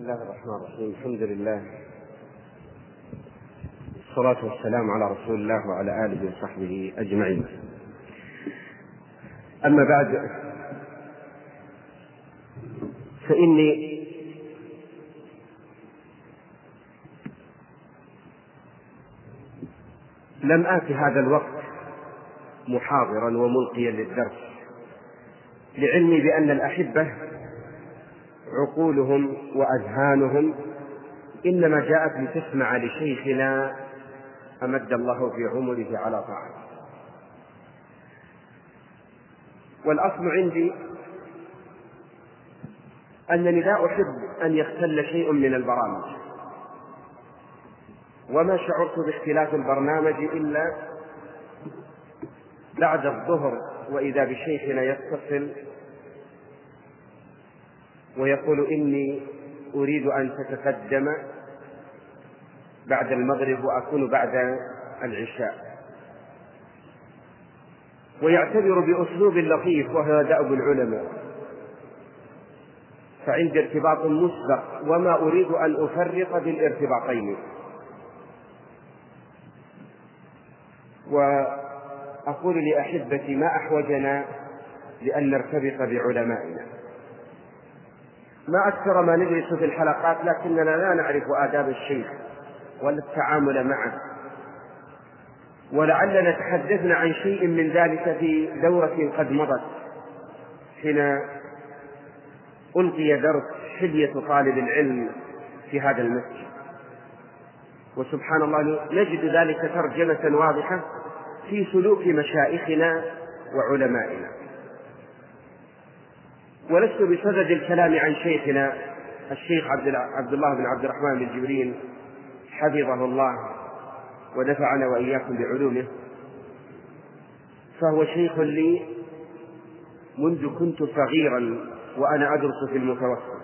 الله الرحمن الرحيم. الحمد لله والصلاة والسلام على رسول الله وعلى آله وصحبه أجمعين. أما بعد، فإني لم آت هذا الوقت محاضرا وملقيا للدرس، لعلمي بأن الأحبة عقولهم وأذهانهم إنما جاءت لتسمع لشيخنا أمد الله في عمره على طاعته. والأصل عندي أنني لا أحب أن يختل شيء من البرامج، وما شعرت باختلاف البرنامج إلا بعد الظهر، وإذا بشيخنا يتصل ويقول إني أريد أن تتقدم بعد المغرب وأكون بعد العشاء، ويعتبر بأسلوب لطيف وهو دأب العلماء، فعندي ارتباط مسبق وما أريد أن أفرط بالارتباطين. وأقول لأحبتي: ما أحوجنا لأن نرتبط بعلمائنا. ما أكثر ما ندرس في الحلقات لكننا لا نعرف آداب الشيخ ولا التعامل معه، ولعلنا تحدثنا عن شيء من ذلك في دورة قد مضت حين ألقي درس حلية طالب العلم في هذا المسجد، وسبحان الله نجد ذلك ترجمة واضحة في سلوك مشايخنا وعلمائنا. ولست بصدد الكلام عن شيخنا الشيخ عبد الله بن عبد الرحمن بن جبريل حفظه الله ونفعنا وإياكم بعلومه، فهو شيخ لي منذ كنت صغيرا وأنا أدرس في المتوسط،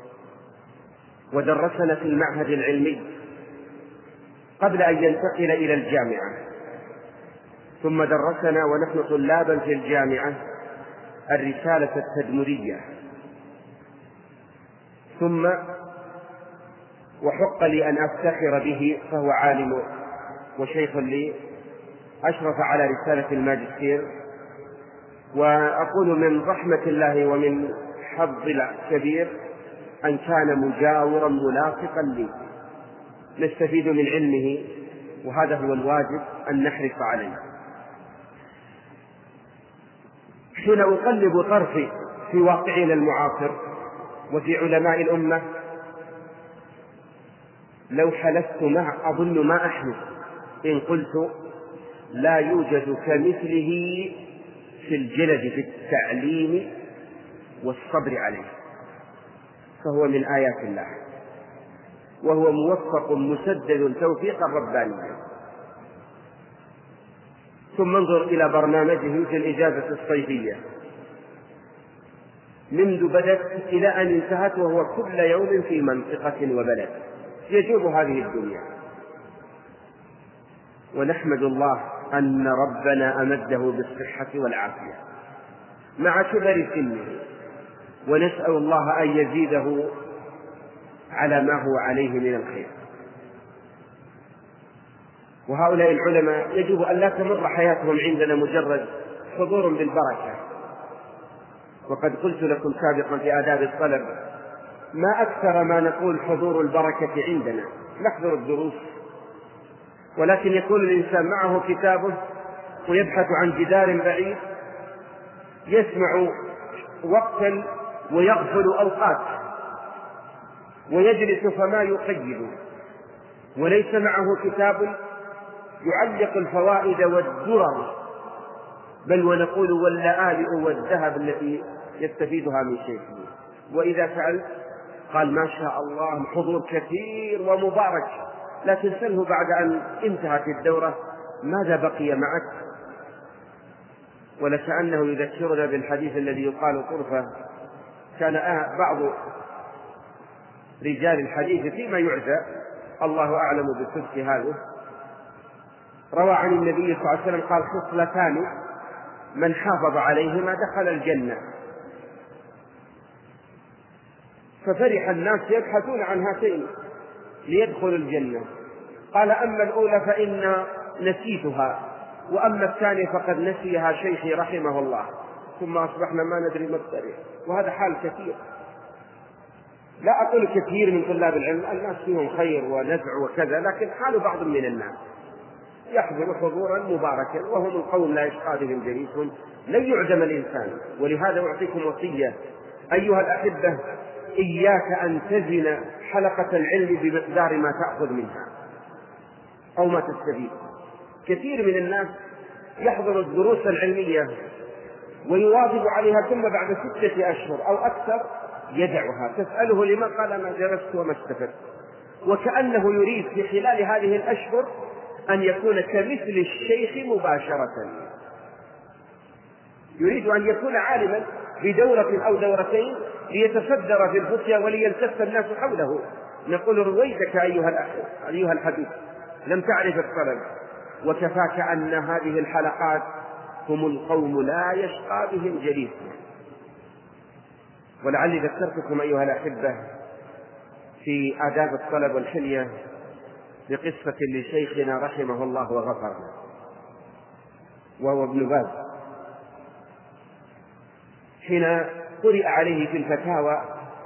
ودرسنا في المعهد العلمي قبل أن ينتقل إلى الجامعة، ثم درسنا ونحن طلابا في الجامعة الرسالة التدمرية، ثم وحق لي أن أفتخر به، فهو عالم وشيخ لي أشرف على رسالة الماجستير. وأقول من رحمة الله ومن حظ الكبير أن كان مجاورا ملاصقا لي، نستفيد من علمه، وهذا هو الواجب أن نحرص عليه. حين أقلب طرفي في واقعنا المعاصر وفي علماء الأمة، لو حلفت أظن ما أحلف إن قلت لا يوجد كمثله في الجلد في التعليم والصبر عليه، فهو من آيات الله، وهو موفق مسدد توفيقا ربانيا. ثم انظر إلى برنامجه في الإجازة الصيفية منذ بدأت إلى أن انتهت، وهو كل يوم في منطقة وبلد يجوب هذه الدنيا. ونحمد الله أن ربنا أمده بالصحة والعافية مع كبر سنه، ونسأل الله أن يزيده على ما هو عليه من الخير. وهؤلاء العلماء يجب أن لا تمر حياتهم عندنا مجرد حضور بالبركة، وقد قلت لكم سابقا في آداب الطلب ما أكثر ما نقول حضور البركة عندنا، نحضر الدروس، ولكن يكون الإنسان معه كتابه ويبحث عن جدار بعيد، يسمع وقتا ويغفل أوقات، ويجلس فما يقيد، وليس معه كتاب يعلق الفوائد والدرر، بل ونقول واللآلئ والذهب التي يستفيدها من شيخه. وإذا سأل قال ما شاء الله حضور كثير ومبارك، لكن سله بعد أن انتهت الدورة ماذا بقي معك؟ ولكأنه يذكرنا بالحديث الذي يقال طرفة، كان بعض رجال الحديث فيما يعزى، الله أعلم بالصدق هذا، روى عن النبي صلى الله عليه وسلم قال: خصلتان من حافظ عليهما دخل الجنة. ففرح الناس يبحثون عن هاتين ليدخلوا الجنة. قال: أما الأولى فإن نسيتها، وأما الثانية فقد نسيها شيخي رحمه الله، ثم أصبحنا ما ندري ما الطريق. وهذا حال كثير، لا أقول كثير من طلاب العلم، الناس فيهم خير ونفع وكذا، لكن حال بعض من الناس يحضر حضورا مباركا وهم القوم لا يشقى بهم جليسهم، لن يعدم الإنسان. ولهذا أعطيكم وصية أيها الأحبة: إياك أن تزن حلقة العلم بمقدار ما تأخذ منها أو ما تستفيد. كثير من الناس يحضر الدروس العلمية ويواظب عليها، ثم بعد 6 أشهر أو أكثر يدعها. تسأله: لما؟ قال: ما درست وما استفدت. وكأنه يريد في خلال هذه الأشهر أن يكون كمثل الشيخ مباشرة، يريد أن يكون عالما بدورة أو دورتين ليتصدر في الفتيا وليلتف الناس حوله. نقول: رويتك أيها الحبيب، لم تعرف الطلب، وكفاك أن هذه الحلقات هم القوم لا يشقى بهم جليسهم. ولعلي ذكرتكم أيها الأحبة في آداب الطلب والحلية بقصة لشيخنا رحمه الله وغفر له، وهو ابن باز. حين قرئ عليه في الفتاوى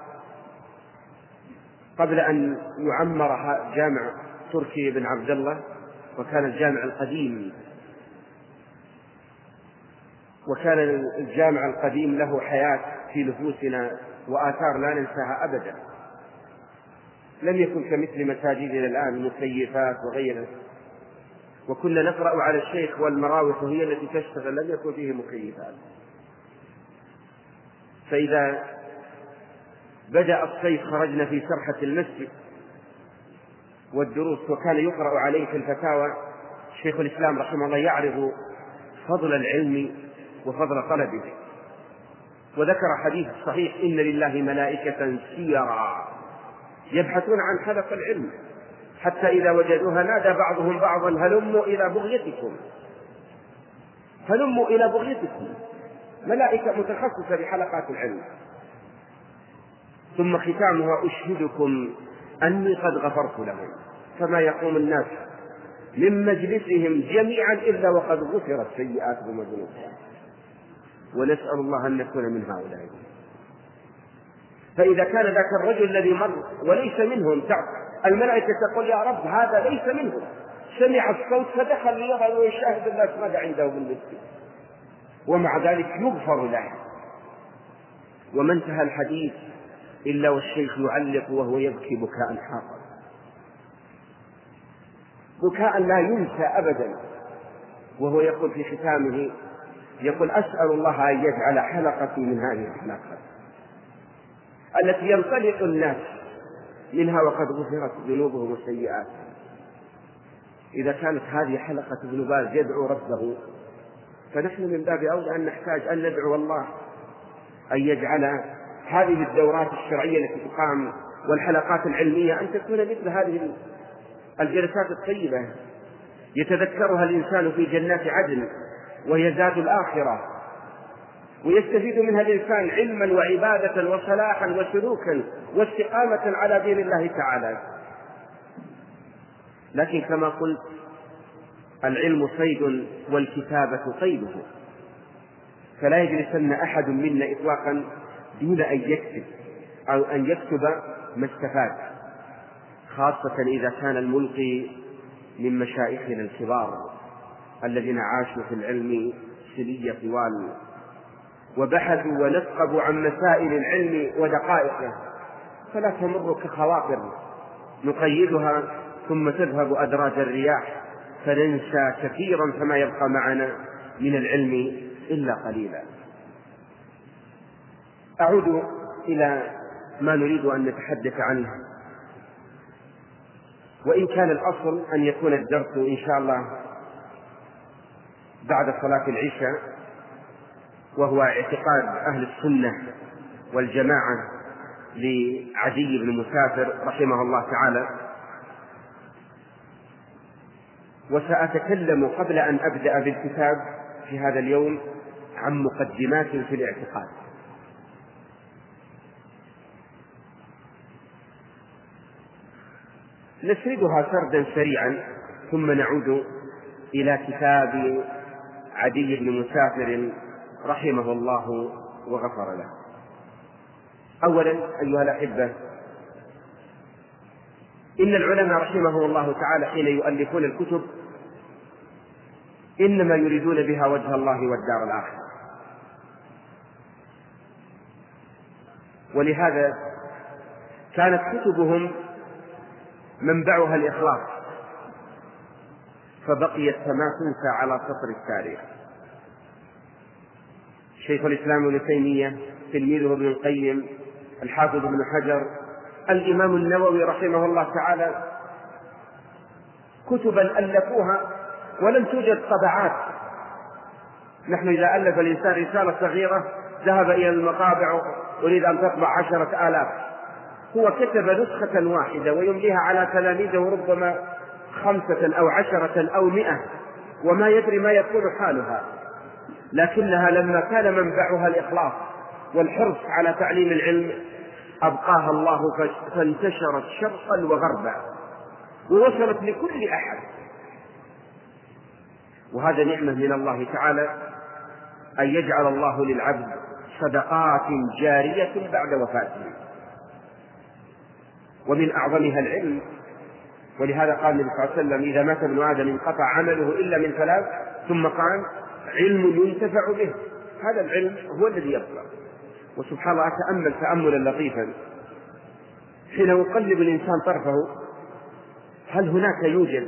قبل أن يعمر جامع تركي بن عبد الله، وكان الجامع القديم، وكان الجامع القديم له حياة في نفوسنا وآثار لا ننساها أبدا. لم يكن كمثل مساجدنا الآن مكيفات وغيرها، وكنا نقرأ على الشيخ والمراوح هي التي تشتغل، لم يكن فيه مكيفات. فإذا بدأ الصيف خرجنا في سرحة المسجد والدروس، وكان يقرأ عليه في الفتاوى شيخ الإسلام رحمه الله يعرض فضل العلم وفضل طلبه، وذكر حديث صحيح: إن لله ملائكة سيرا يبحثون عن حلق العلم، حتى إذا وجدوها نادى بعضهم بعضا: هلموا إلى بغيتكم، هلموا إلى بغيتكم. ملائكة متخصصة بحلقات العلم. ثم ختامها: أشهدكم أني قد غفرت لهم. فما يقوم الناس من مجلسهم جميعا إلا وقد غفرت سيئاتهم وذنوبهم، ونسأل الله أن نكون من هؤلاء. فإذا كان ذاك الرجل الذي مر وليس منهم، الملائكة تقول: يا رب هذا ليس منهم، سمع الصوت فدخل ليرى ويشاهد الناس ماذا عنده بالمسجد، ومع ذلك يغفر له. وما انتهى الحديث إلا والشيخ يعلق وهو يبكي بكاء حاقا، بكاء لا ينسى أبدا، وهو يقول في ختامه: يقول: أسأل الله أن يجعل حلقتي من هذه الحلقات التي ينطلق الناس منها وقد غفرت ذنوبهم وسيئاتهم. إذا كانت هذه حلقة ابن باز يدعو ربه، فنحن من باب أولى أن نحتاج أن ندعو الله أن يجعل هذه الدورات الشرعية التي تقام والحلقات العلمية أن تكون مثل هذه الجلسات الطيبة يتذكرها الإنسان في جنات عدن، وهي زاد الآخرة، ويستفيد منها الإنسان علما وعبادة وصلاحا وسلوكا واستقامة على دين الله تعالى. لكن كما قلت: العلم صيد والكتابة قيده، فلا يجلسن أحد منا إطلاقا دون أن يكتب أو أن يكتب ما استفاد، خاصة إذا كان الملقي من مشايخنا الكبار الذين عاشوا في العلم سنية طوال وبحثوا ونثقبوا عن مسائل العلم ودقائقه، فلا تمر كخواطر نقيدها ثم تذهب أدراج الرياح فننسى كثيرا، فما يبقى معنا من العلم إلا قليلا. أعود إلى ما نريد أن نتحدث عنه، وإن كان الأصل أن يكون الدرس إن شاء الله بعد صلاة العشاء، وهو اعتقاد أهل السنة والجماعة لعدي بن مسافر رحمه الله تعالى. وسأتكلم قبل أن أبدأ بالكتاب في هذا اليوم عن مقدمات في الاعتقاد. نسردها سردا سريعا ثم نعود إلى كتاب عدي بن مسافر رحمه الله وغفر له. أولا أيها الأحبة، إن العلماء رحمهم الله تعالى حين يؤلفون الكتب إنما يريدون بها وجه الله والدار الآخرة، ولهذا كانت كتبهم منبعها الإخلاص، فبقيت كما تنسى على سطر التاريخ. شيخ الإسلام ابن تيمية، تلميذه ابن القيم، الحافظ ابن حجر، الإمام النووي رحمه الله تعالى، كتبا ألفوها ولم توجد طبعات. نحن إذا ألف الإنسان رسالة صغيرة ذهب إلى المطابع أريد أن تطبع 10,000، هو كتب نسخة واحدة ويمليها على تلاميذه ربما 5 أو 10 أو 100 وما يدري ما يكون حالها، لكنها لما كان منبعها الإخلاص والحرص على تعليم العلم أبقاها الله فانتشرت شرقا وغربا ووصلت لكل أحد. وهذا نعمة من الله تعالى أن يجعل الله للعبد صدقات جارية بعد وفاته، ومن أعظمها العلم. ولهذا قال النبي صلى الله عليه وسلم: إذا مات ابن آدم انقطع عمله إلا من 3، ثم قال: علم ينتفع به. هذا العلم هو الذي يبقى. وسبحان الله، أتأمل تأملا لطيفا حين يقلب الإنسان طرفه، هل هناك يوجد،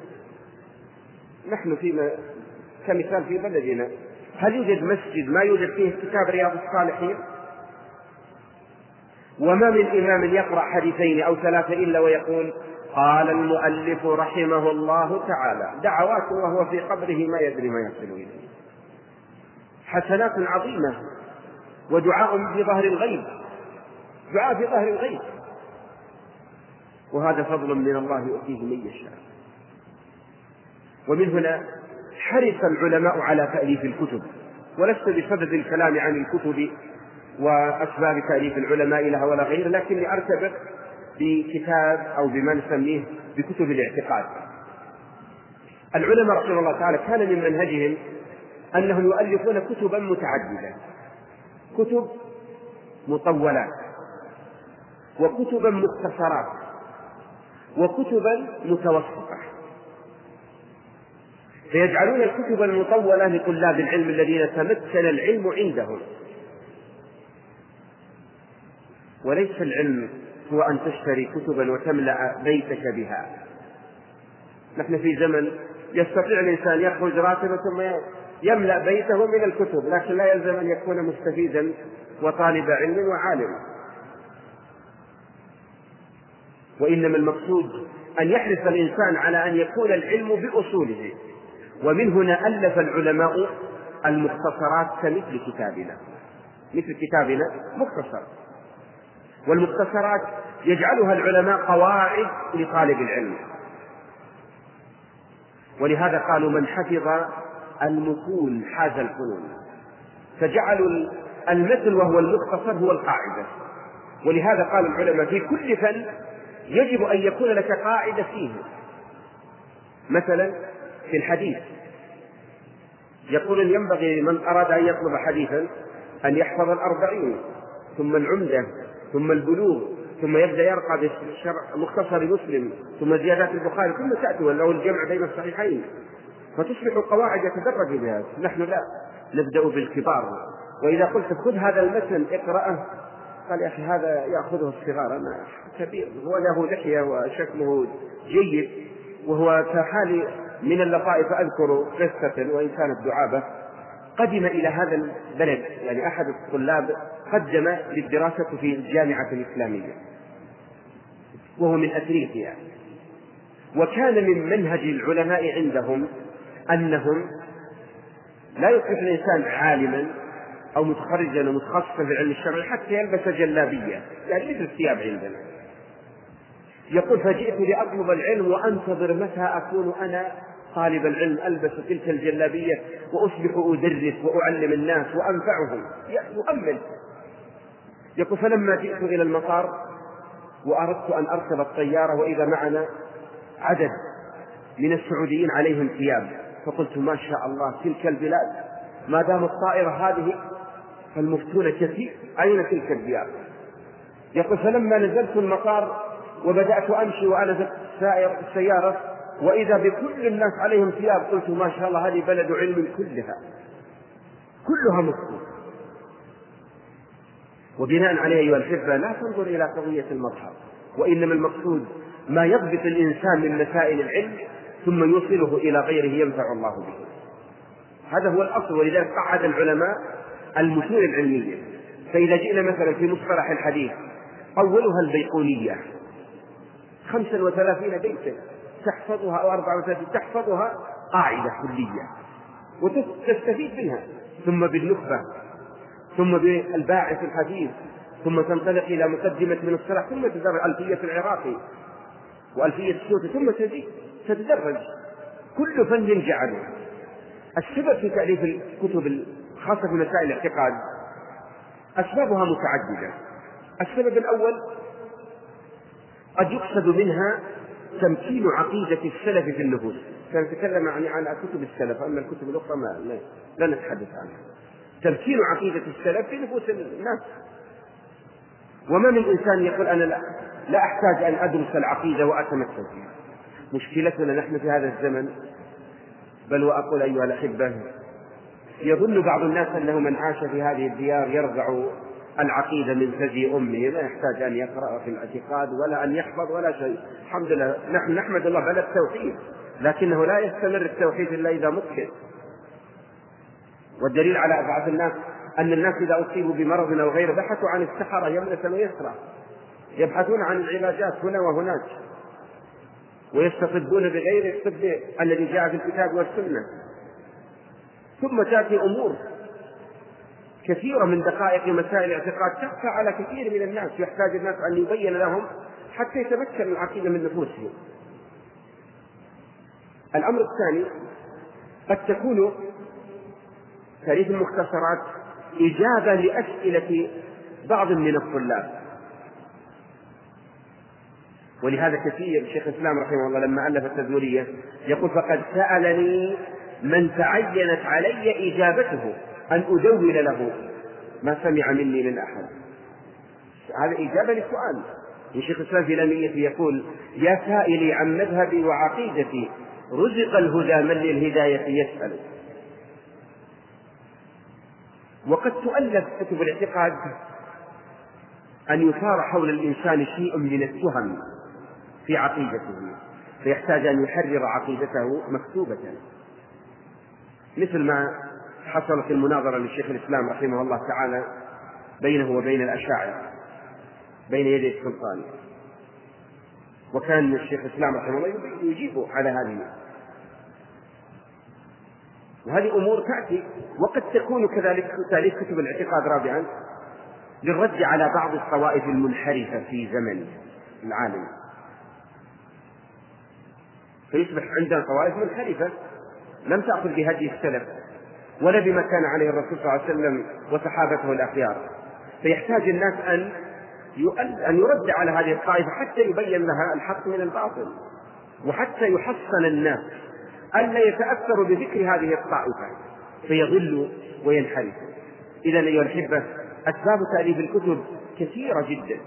نحن كمثال في بلدنا، هل يوجد مسجد ما يوجد فيه كتاب رياض الصالحين؟ وما من إمام يقرأ حديثين أو 3 إلا ويقول: قال المؤلف رحمه الله تعالى، دعوات وهو في قبره ما يدري ما يصل إليه، حسنات عظيمة، ودعاء في ظهر الغيب، دعاء في ظهر الغيب. وهذا فضل من الله يؤتيه من يشاء. ومن هنا حرص العلماء على تأليف الكتب، ولست بصدد الكلام عن الكتب وأسباب تأليف العلماء لها ولا غير، لكني أرتبط بكتاب أو بما نسميه بكتب الاعتقاد. العلماء رحمه الله تعالى كان من منهجهم أنهم يؤلفون كتبا متعددة، كتب مطولات، وكتبا مختصرات، وكتبا متوسطة، فيجعلون الكتب المطولة لطلاب العلم الذين تمكن العلم عندهم. وليس العلم هو أن تشتري كتبا وتملأ بيتك بها. نحن في زمن يستطيع الإنسان يخرج راتبا ثم يملأ بيته من الكتب، لكن لا يلزم أن يكون مستفيدا وطالب علم وعالم. وإنما المقصود أن يحرص الإنسان على أن يكون العلم بأصوله. ومن هنا ألف العلماء المختصرات كمثل كتابنا، مثل كتابنا مختصر. والمختصرات يجعلها العلماء قواعد لطالب العلم، ولهذا قالوا: من حفظ المتون حاز الفنون، فجعلوا المثل وهو المختصر هو القاعدة. ولهذا قال العلماء: في كل فن يجب أن يكون لك قاعدة فيه. مثلا في الحديث يقول: ينبغي من أراد أن يطلب حديثا أن يحفظ 40، ثم العمدة، ثم البلوغ، ثم يبدأ يرقى بمختصر مسلم، ثم زيادات البخاري، ثم تأتي له الجمع بين الصحيحين، فتصبح قواعد يتدرج بها. نحن لا، نبدأ بالكبار، وإذا قلت خذ هذا المتن اقرأه، قال: يا أخي هذا يأخذه الصغار، أنا كبير، هو له لحية وشكله جيد. وهو كحال من اللطائف أذكر قصة وإن كانت دعابة، قدم إلى هذا البلد، يعني أحد الطلاب قدم للدراسة في الجامعة الإسلامية وهو من أفريقيا. وكان من منهج العلماء عندهم أنهم لا يصبح الإنسان عالما أو متخرجا ومتخصصا في العلم الشرعي حتى يلبس جلابية، يعني مثل الثياب عندنا. يقول: فجئت لأطلب العلم وأنتظر متى أكون أنا طالب العلم ألبس تلك الجلابية وأصبح أدرس وأعلم الناس وأنفعهم. يؤمل. يقول: فلما جئت إلى المطار وأردت أن أركب الطيارة وإذا معنا عدد من السعوديين عليهم ثياب، فقلت ما شاء الله تلك البلاد ما دام الطائرة هذه فالمفتون كثير، أين تلك الثياب؟ يقول فلما نزلت المطار وبدأت أمشي وأنا سائر السيارة وإذا بكل الناس عليهم ثياب، قلت ما شاء الله هذه بلد علم كلها مفتون. وبناء عليه أيها الأحبة لا تنظر إلى قضية المظهر، وإنما المقصود ما يضبط الإنسان من مسائل العلم ثم يوصله إلى غيره ينفع الله به، هذا هو الأصل. ولذلك قعد العلماء المتون العلمية. فإذا جئنا مثلا في مصطلح الحديث أولها البيقونية 35 بيتا تحفظها أو 34 تحفظها قاعدة كلية وتستفيد منها، ثم بالنخبة، ثم بالباعث الحديث، ثم تنطلق إلى مقدمة من الصلاح، ثم تدرج ألفية العراقي وألفية السيوطي، ثم تتدرج كل فن جعله. السبب في تأليف الكتب خاصة في مسائل الاعتقاد أسبابها متعددة. السبب الأول قد يقصد منها تمكين عقيدة السلف في النفوس، سنتكلم عن كتب السلف، أما الكتب الأخرى لا نتحدث عنها. تمكين عقيدة السلف في نفوس الناس. وما من إنسان يقول أنا لا أحتاج أن أدرس العقيدة وأتمثل فيها. مشكلتنا نحن في هذا الزمن، بل وأقول أيها الأحبة يظن بعض الناس أنه من عاش في هذه الديار يرجع العقيدة من ثدي أمه، لا يحتاج أن يقرأ في الاعتقاد ولا أن يحفظ ولا شيء. الحمد لله نحن نحمد الله على التوحيد، لكنه لا يستمر التوحيد إلا إذا مكن. والدليل على بعض الناس أن الناس إذا أصيبوا بمرض أو غيره بحثوا عن السحرة يمنة ويسرى، يبحثون عن العلاجات هنا وهناك، ويستطبون بغير الطب الذي جاء في الكتاب والسنة. ثم تأتي أمور كثيرة من دقائق مسائل الاعتقاد تخفى على كثير من الناس، يحتاج الناس أن يبين لهم حتى يتمكن العقيدة من نفوسهم. الأمر الثاني قد تكون تاريخ المختصرات إجابة لأسئلة بعض من الطلاب، ولهذا كثير شيخ الإسلام رحمه الله لما ألف التدمرية يقول فقد سألني من تعينت علي إجابته أن أدون له ما سمع مني من أحد. هذا إجابة للسؤال. الشيخ الإسلام في لاميته يقول يا سائلي عن مذهبي وعقيدتي رزق الهدى من للهداية يسأل. وقد تؤلف كتب الاعتقاد أن يثار حول الإنسان شيء من التهم في عقيدته، فيحتاج أن يحرر عقيدته مكتوبة، مثل ما حصلت المناظرة للشيخ الإسلام رحمه الله تعالى بينه وبين الأشاعرة بين يدي السلطان، وكان الشيخ الإسلام رحمه الله يجيب على هذه. وهذه أمور تأتي. وقد تكون كذلك تأليف كتب الاعتقاد رابعا للرد على بعض الطوائف المنحرفة في زمن العالم، فيصبح عندنا طوائف منحرفة لم تأخذ بهدي السلف ولا بما كان عليه الرسول صلى الله عليه وسلم وصحابته الأخيار، فيحتاج الناس أن يرد على هذه الطائفة حتى يبين لها الحق من الباطل، وحتى يحصن الناس ألا يتأثروا بذكر هذه الطائفة فيضلوا وينحرفوا. إذا أيها الأحبة أسباب تأليف الكتب كثيرة جدا،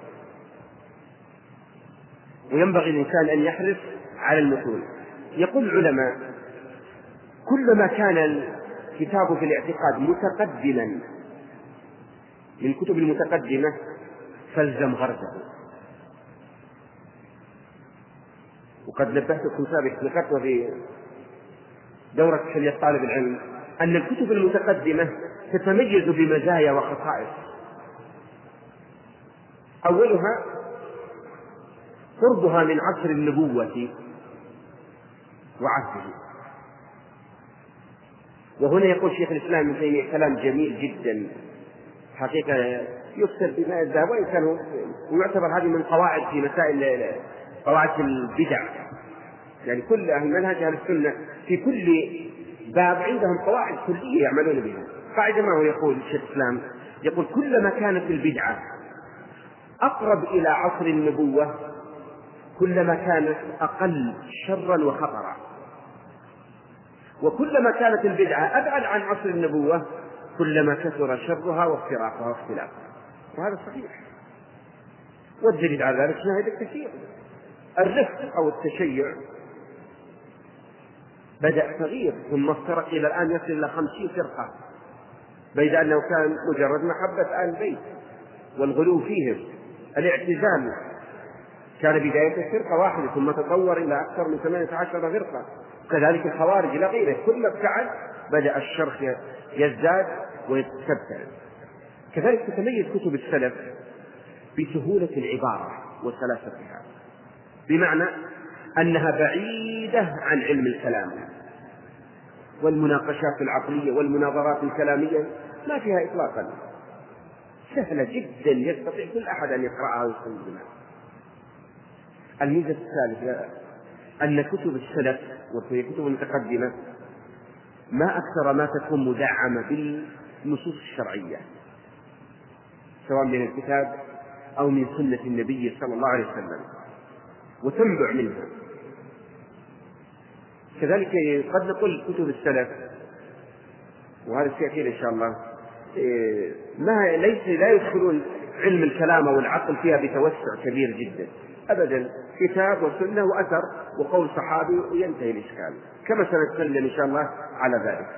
وينبغي الإنسان أن يحرص على المتون. يقول العلماء كلما كان الكتاب في الاعتقاد متقدما من كتب المتقدمة فالزم غرزه. وقد نبهتكم سابقا في دورة حلية طالب العلم أن الكتب المتقدمة تتميز بمزايا وخصائص. أولها قربها من عصر النبوة وعهده. وهنا يقول شيخ الإسلام ابن تيمية كلام جميل جدا حقيقة يكتب بماء الذهب، وإن كان ويعتبر هذه من قواعد في مسائل قواعد البدع، يعني كل أهل منهج أهل السنة في كل باب عندهم قواعد كلية يعملون بها. قاعدة ما هو يقول الشيخ الإسلام يقول كلما كانت البدعة أقرب إلى عصر النبوة كلما كانت أقل شرا وخطرا، وكلما كانت البدعة أبعد عن عصر النبوة كلما كثر شرها وافتراقها واختلافها، وهذا صحيح. والدليل على ذلك شاهد الكثير. الرفق أو التشيع بدأ صغير ثم افترق إلى الآن يصل إلى 50 فرقة، بيد أنه كان مجرد محبة آل البيت والغلو فيهم. الاعتزال كان بداية فرقة واحدة ثم تطور إلى أكثر من 18 فرقة، كذلك الخوارج إلى غيره. كل ابتعد بدأ الشرخ يزداد ويتبتع. كذلك تتميز كتب السلف بسهولة العبارة وسلاستها، بمعنى أنها بعيدة عن علم الكلام والمناقشات العقلية والمناظرات الكلامية، ما فيها إطلاقا، سهلة جدا يستطيع كل أحد أن يقرأها ويستخدمها. الميزة الثالثة أن كتب السلف وهي كتب متقدمة ما أكثر ما تكون مدعمة بالنصوص الشرعية، سواء من الكتاب أو من سنة النبي صلى الله عليه وسلم، وتنبع منها. كذلك قد نقول كتب السلف، وهذا سيأتي إن شاء الله، لا يدخلون علم الكلام والعقل فيها بتوسع كبير جدا أبدا، كتاب وسنة وأثر وقول صحابي وينتهي الإشكال، كما سنتكلم إن شاء الله على ذلك.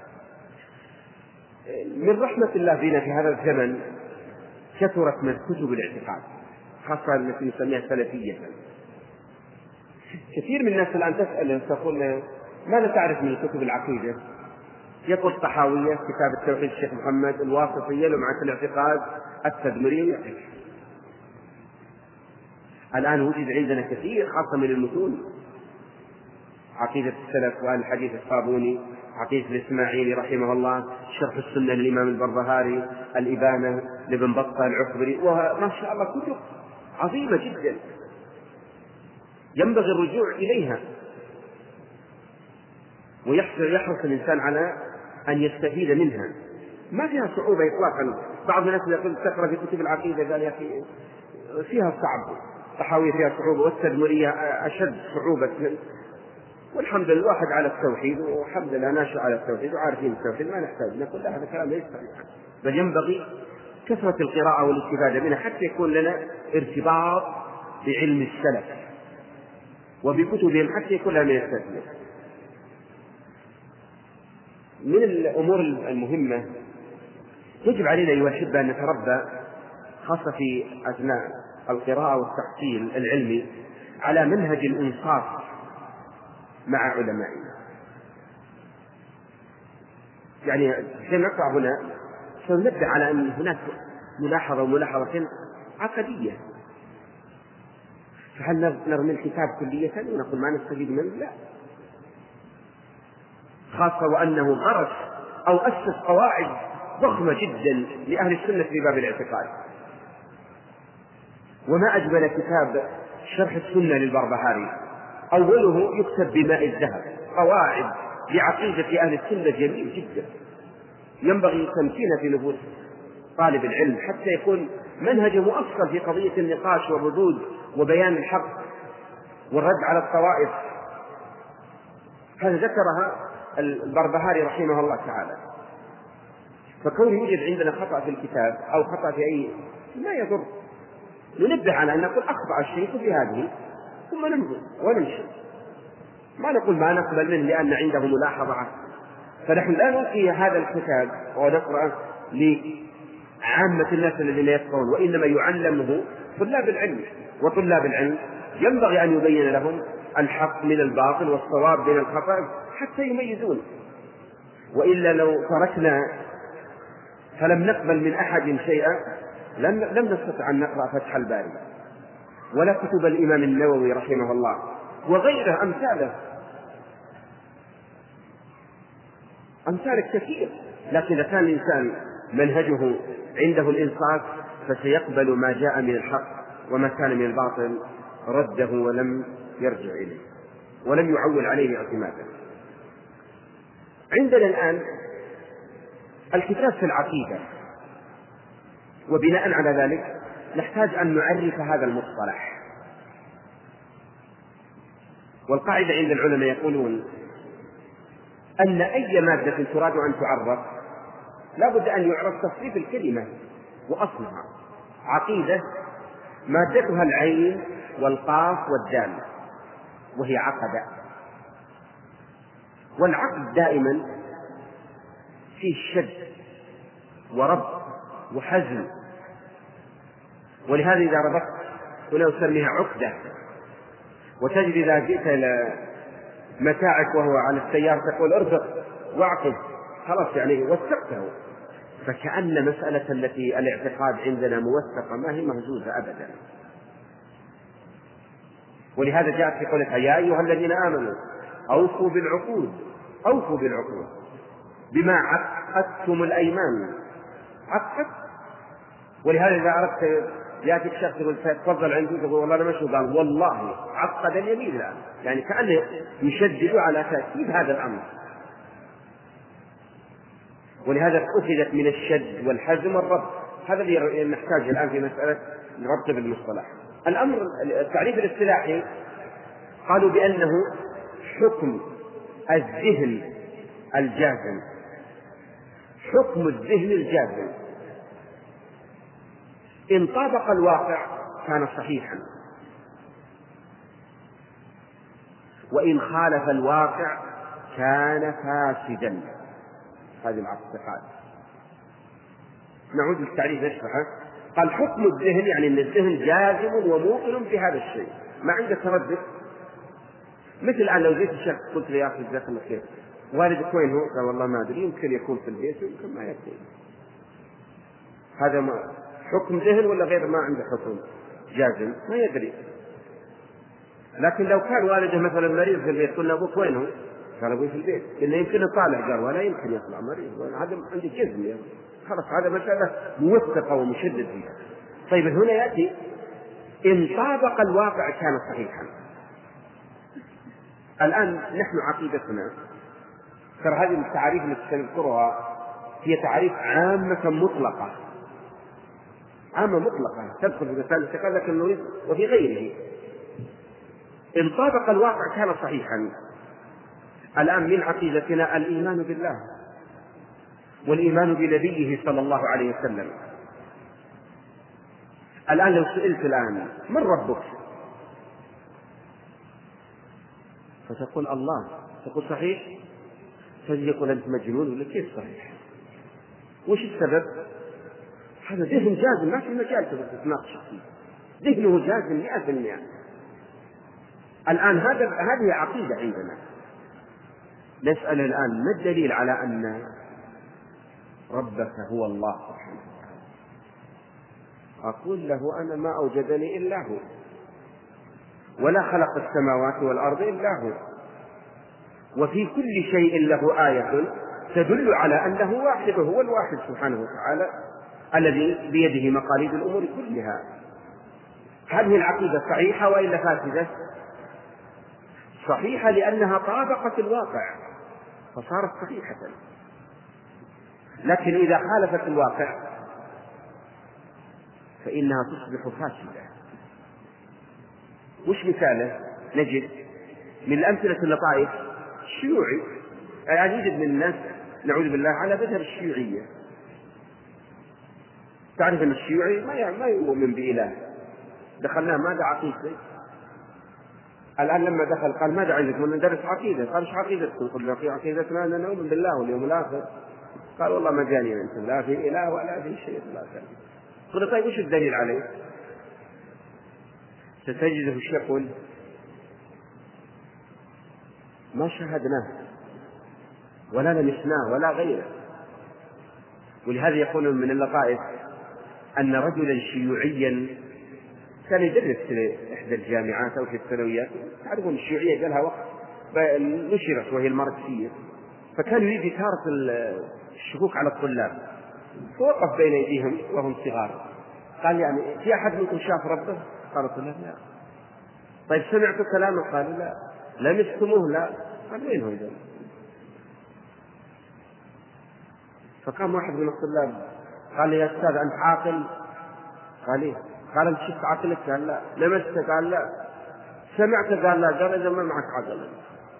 من رحمة الله بنا في هذا الزمن كثرت من كتب الاعتقاد، خاصة التي نسميها سلفية. كثير من الناس الآن تسأل تقول ماذا تعرف من كتب العقيدة؟ يقول الطحاوية، كتاب التوحيد الشيخ محمد، الواسطية، لمعة الاعتقاد، التدمرية. الآن وجد عندنا كثير خاصة من المتون، عقيدة السلف وأهل الحديث الصابوني، عقيدة الإسماعيلي رحمه الله، شرح السنة للإمام البربهاري، الإبانة لابن بطة العكبري، وما شاء الله كتب عظيمة جدا ينبغي الرجوع إليها، ويحرص الإنسان على أن يستفيد منها، ما فيها صعوبة إطلاقا. بعض الناس يقول تقرأ في كتب العقيدة قال يا أخي فيها صعب، الطحاوية فيها صعوبة والتدمرية أشد صعوبة، والحمد لله الواحد على التوحيد، والحمد لله ناشئ على التوحيد وعارفين التوحيد، ما نحتاج نقول هذا كلام ليس صحيح، بل ينبغي كثرة القراءة والاستفادة منها حتى يكون لنا ارتباط بعلم السلف وبكتبهم حتى يكون لها من التثبيت. من الأمور المهمة يجب علينا أيها الأحبة أن نتربى خاصة في أثناء القراءة والتحصيل العلمي على منهج الإنصاف مع علمائنا. يعني حين نقرأ هنا سننبه على أن هناك ملاحظة وملاحظة عقدية، فهل نرمي الكتاب كلية ونقول ما نستفيد منه؟ لا، خاصة وأنه غرس أو أسس قواعد ضخمة جدا لأهل السنة في باب الاعتقاد. وما أجمل كتاب شرح السنة للبربهاري، أوله يكتب بماء الذهب، قواعد لعقيدة أهل السنة جميل جدا، ينبغي تمكينه في نفوس طالب العلم حتى يكون منهج مؤصل في قضية النقاش والردود وبيان الحق والرد على الطوائف. هذا ذكرها البربهاري رحمه الله تعالى. فكون يوجد عندنا خطأ في الكتاب أو خطأ في أي ما يضر، ننبه على أن نقول أخطأ الشيخ في هذه ثم ننظر ونمشي، ما نقول ما نقبل منه لأن عنده ملاحظة. فنحن لا نلقي هذا الكتاب ونقرأه لعامة الناس الذين يفقهون، وإنما يعلمه طلاب العلم، وطلاب العلم ينبغي أن يبين لهم الحق من الباطل والصواب من الخطأ حتى يميزون. وإلا لو تركنا فلم نقبل من أحد شيئا لم نستطع أن نقرأ فتح الباري ولا كتب الإمام النووي رحمه الله وغيره أمثال كثير. لكن إذا كان الإنسان منهجه عنده الإنصاف فسيقبل ما جاء من الحق، وما كان من الباطل رده ولم يرجع إليه ولم يعول عليه اعتمادا. عندنا الآن الكتاب في العقيدة، وبناء على ذلك نحتاج أن نعرف هذا المصطلح. والقاعدة عند العلماء يقولون أن أي مادة تراد أن تعرف لا بد أن يعرف تصريف الكلمة وأصلها. عقيدة مادتها العين والقاف والدال، وهي عقد. والعقد دائما فيه شد وربط وحزم، ولهذا إذا ربطت هنا نسميها عقدة. وتجد إذا جئت إلى متاعك وهو على السيارة تقول ارفق واعقد، خلاص يعني وثقته. فكأن مسألة التي الاعتقاد عندنا موثقة ما هي مهزوزة أبدا. ولهذا جاءت في قولها يا أيها الذين آمنوا أوفوا بالعقود، أوفوا بالعقود بما عقدتم الأيمان. عقد. ولهذا إذا أردت يأتيك شخص يقول تفضل عندي تقول والله أنا مشهور، قال والله عقد اليمين الآن، يعني كأنه يشدد على تأكيد هذا الأمر. ولهذا أخذت من الشد والحزم والربط. هذا اللي نحتاج الآن في مسألة الربط بالمصطلح. الأمر التعريف الاصطلاحي قالوا بأنه حكم الذهن الجازم، حكم الذهن الجازم إن طابق الواقع كان صحيحا، وإن خالف الواقع كان فاسدا. هذه الصفات. نعود للتعريف نشرحه. قال حكم الذهن يعني أن الذهن جازم وموقن بهذا الشيء ما عنده تردد. مثل الآن لو جيت الشخص قلت له يا أخي جزاك الله خير والدك وين هو؟ قال والله ما أدري، يمكن يكون في البيت ويمكن ما يكون. هذا ما حكم ذهن ولا غير ما عنده حكم جازم؟ ما يدري. لكن لو كان والده مثلا مريض في البيت قلنا أبوك وين هو؟ قال أبوي في البيت، إنه يمكن يطالع، قال ولا يمكن يطلع مريض، هذا عندي جزم يعني. خلاص هذا مسألة موثقة ومشدد فيها. طيب هنا يأتي إن طابق الواقع كان صحيحا. الآن نحن عقيدتنا ترى هذه التعاريف التي سنذكرها هي تعاريف عامة مطلقة، عامة مطلقة تدخل في مسائل الاعتقاد، لكن نريد وفي غيره. إن طابق الواقع كان صحيحا. الآن من عقيدتنا الإيمان بالله والإيمان بنبيه صلى الله عليه وسلم. الآن لو سئلت الآن من ربك؟ فتقول الله، تقول صحيح؟ فيقول أنت مجنون ولا كيف صحيح؟ وش السبب؟ هذا ذهن جازم ما في مجال تتناقش فيه، ذهنه جازم 100%. الآن هذه عقيدة عندنا. نسأل الآن ما الدليل على أن ربك هو الله سبحانه وتعالى؟ أقول له أنا ما أوجدني إلا هو، ولا خلق السماوات والأرض إلا هو، وفي كل شيء له آية تدل على أنه واحد، هو الواحد سبحانه وتعالى الذي بيده مقاليد الأمور كلها. هذه العقيدة صحيحة وإلا فاسدة؟ صحيحة لأنها طابقت الواقع فصارت صحيحة. لكن إذا خالفت الواقع فإنها تصبح فاسدة. وش مثاله؟ نجد من الأمثلة اللطائف الشيوعي. يعني يوجد من الناس نعوذ بالله على مذهب الشيوعية. تعرف أن الشيوعي ما يؤمن بإله. دخلناه ماذا عقيدة؟ الآن لما دخل قال ماذا عندك؟ من ندرس عقيدة. قال ايش عقيدتكم؟ قلنا في عقيدتنا أننا نؤمن بالله واليوم الآخر. قال والله ما جاني أنتم لا في إله ولا في شيء لا شيء. قلت طيب وش الدليل عليه؟ ستجده يقول ما شاهدناه ولا لمسناه ولا غيره. ولهذا يقول من اللطائف أن رجلا شيوعيا كان يدرس في إحدى الجامعات أو في الثانويات. تعرفون الشيوعية قالها وقت نشرت وهي الماركسية، فكانوا يجي تارة الشكوك على الطلاب، فوقف بين أيديهم وهم صغار قال يعني في أحد منكم شاف ربه؟ قالوا الطلاب لا. طيب سمعتوا كلامه؟ قالوا لا. لمستموه؟ لا. قال وين هو إذن؟ فقام واحد من الطلاب قال لي يا أستاذ أنت عاقل؟ قال إيه؟ قال أنت شفت عقلك؟ قال لا. لمسته؟ قال لا. سمعت قال لا، قال إذا ما معك عقل.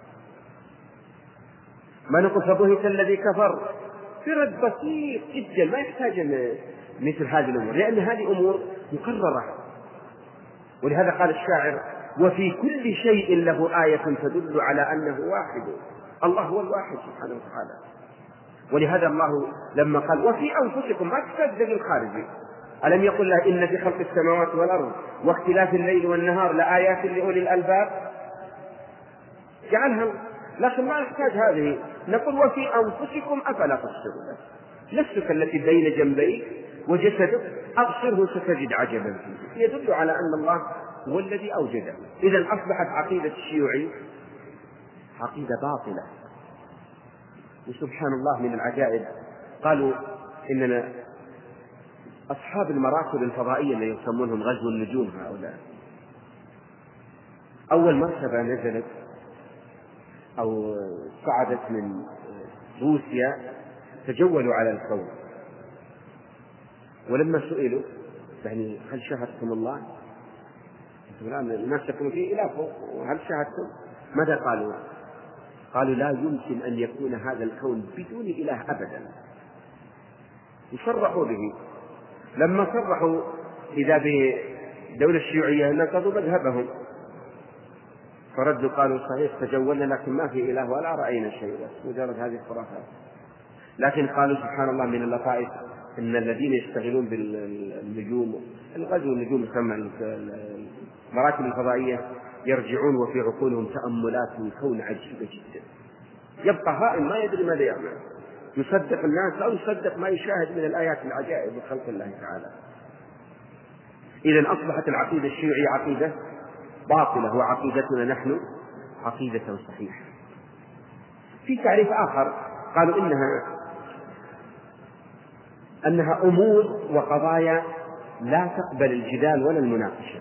ما نقول فبهت الذي كفر، في رد بسيط جدا ما يحتاج مثل هذه الأمور، لأن هذه أمور مقررة. ولهذا قال الشاعر: وفي كل شيء له آية تدل على أنه واحد. الله هو الواحد سبحانه وتعالى. ولهذا الله لما قال وفي أنفسكم ما تحتاج دليل خارجي. ألم يقل له إن في خلق السماوات والأرض واختلاف الليل والنهار لآيات لأولي الألباب؟ جعلها، لكن ما نحتاج هذه. نقول وفي أنفسكم أفلا تبصرون. نفسك التي بين جنبيك وجسدك أبصره ستجد عجبا فيه، يدل على أن الله هو الذي أوجده. إذن أصبحت عقيدة الشيوعي عقيدة باطلة. وسبحان الله من العجائب، قالوا إننا أصحاب المراكب الفضائية اللي يسمونهم غزو النجوم، هؤلاء أول مركبة نزلت أو صعدت من روسيا تجولوا على الكون، ولما سئلوا يعني هل شاهدتم الله؟ الآن الناس يكون فيه إله، وهل شاهدتم؟ ماذا قالوا؟ قالوا لا يمكن أن يكون هذا الكون بدون إله أبدا. يصرحوا به. لما صرحوا إذا بدولة الشيوعية نقضوا مذهبهم، فردوا قالوا صحيح تجولنا لكن ما في إله ولا رأينا شيء، مجرد هذه الخرافات. لكن قالوا سبحان الله من اللطائف إن الذين يشتغلون بالنجوم، الغزو النجوم يسمى المراكب الفضائية، يرجعون وفي عقولهم تأملات من كون عجيبة جدا. يبقى هائم ما يدري ماذا يعمل، يصدق الناس أو يصدق ما يشاهد من الآيات العجائب وخلق الله تعالى. إذن أصبحت العقيدة الشيوعية عقيدة باطلة، وعقيدتنا نحن عقيدة صحيحة. في تعريف آخر قالوا أنها أمور وقضايا لا تقبل الجدال ولا المناقشة.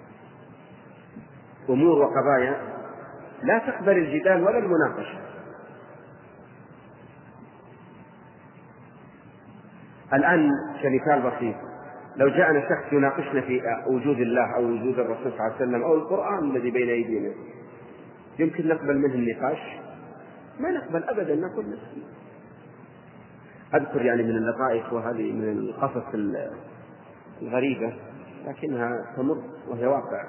أمور وقضايا لا تقبل الجدال ولا المناقشة. الآن كمثال بسيط، لو جاءنا شخص يناقشنا في وجود الله أو وجود الرسول صلى الله عليه وسلم أو القرآن الذي بين أيدينا، يمكن نقبل منه النقاش؟ ما نقبل أبدا، نقول نسكت. أذكر يعني من اللطائف، وهذه من القصص الغريبة لكنها تمر وهي واقع.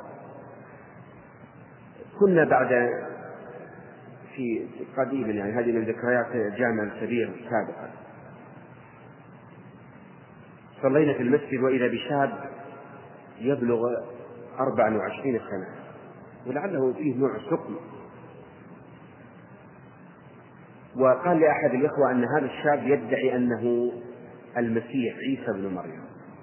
كنا بعد في قديم، يعني هذه من ذكريات الجامع الكبير سابقا، صلينا في المسجد وإذا بشاب يبلغ 24 سنة، ولعله فيه نوع سقم، وقال لأحد الإخوة أن هذا الشاب يدعي أنه المسيح عيسى بن مريم.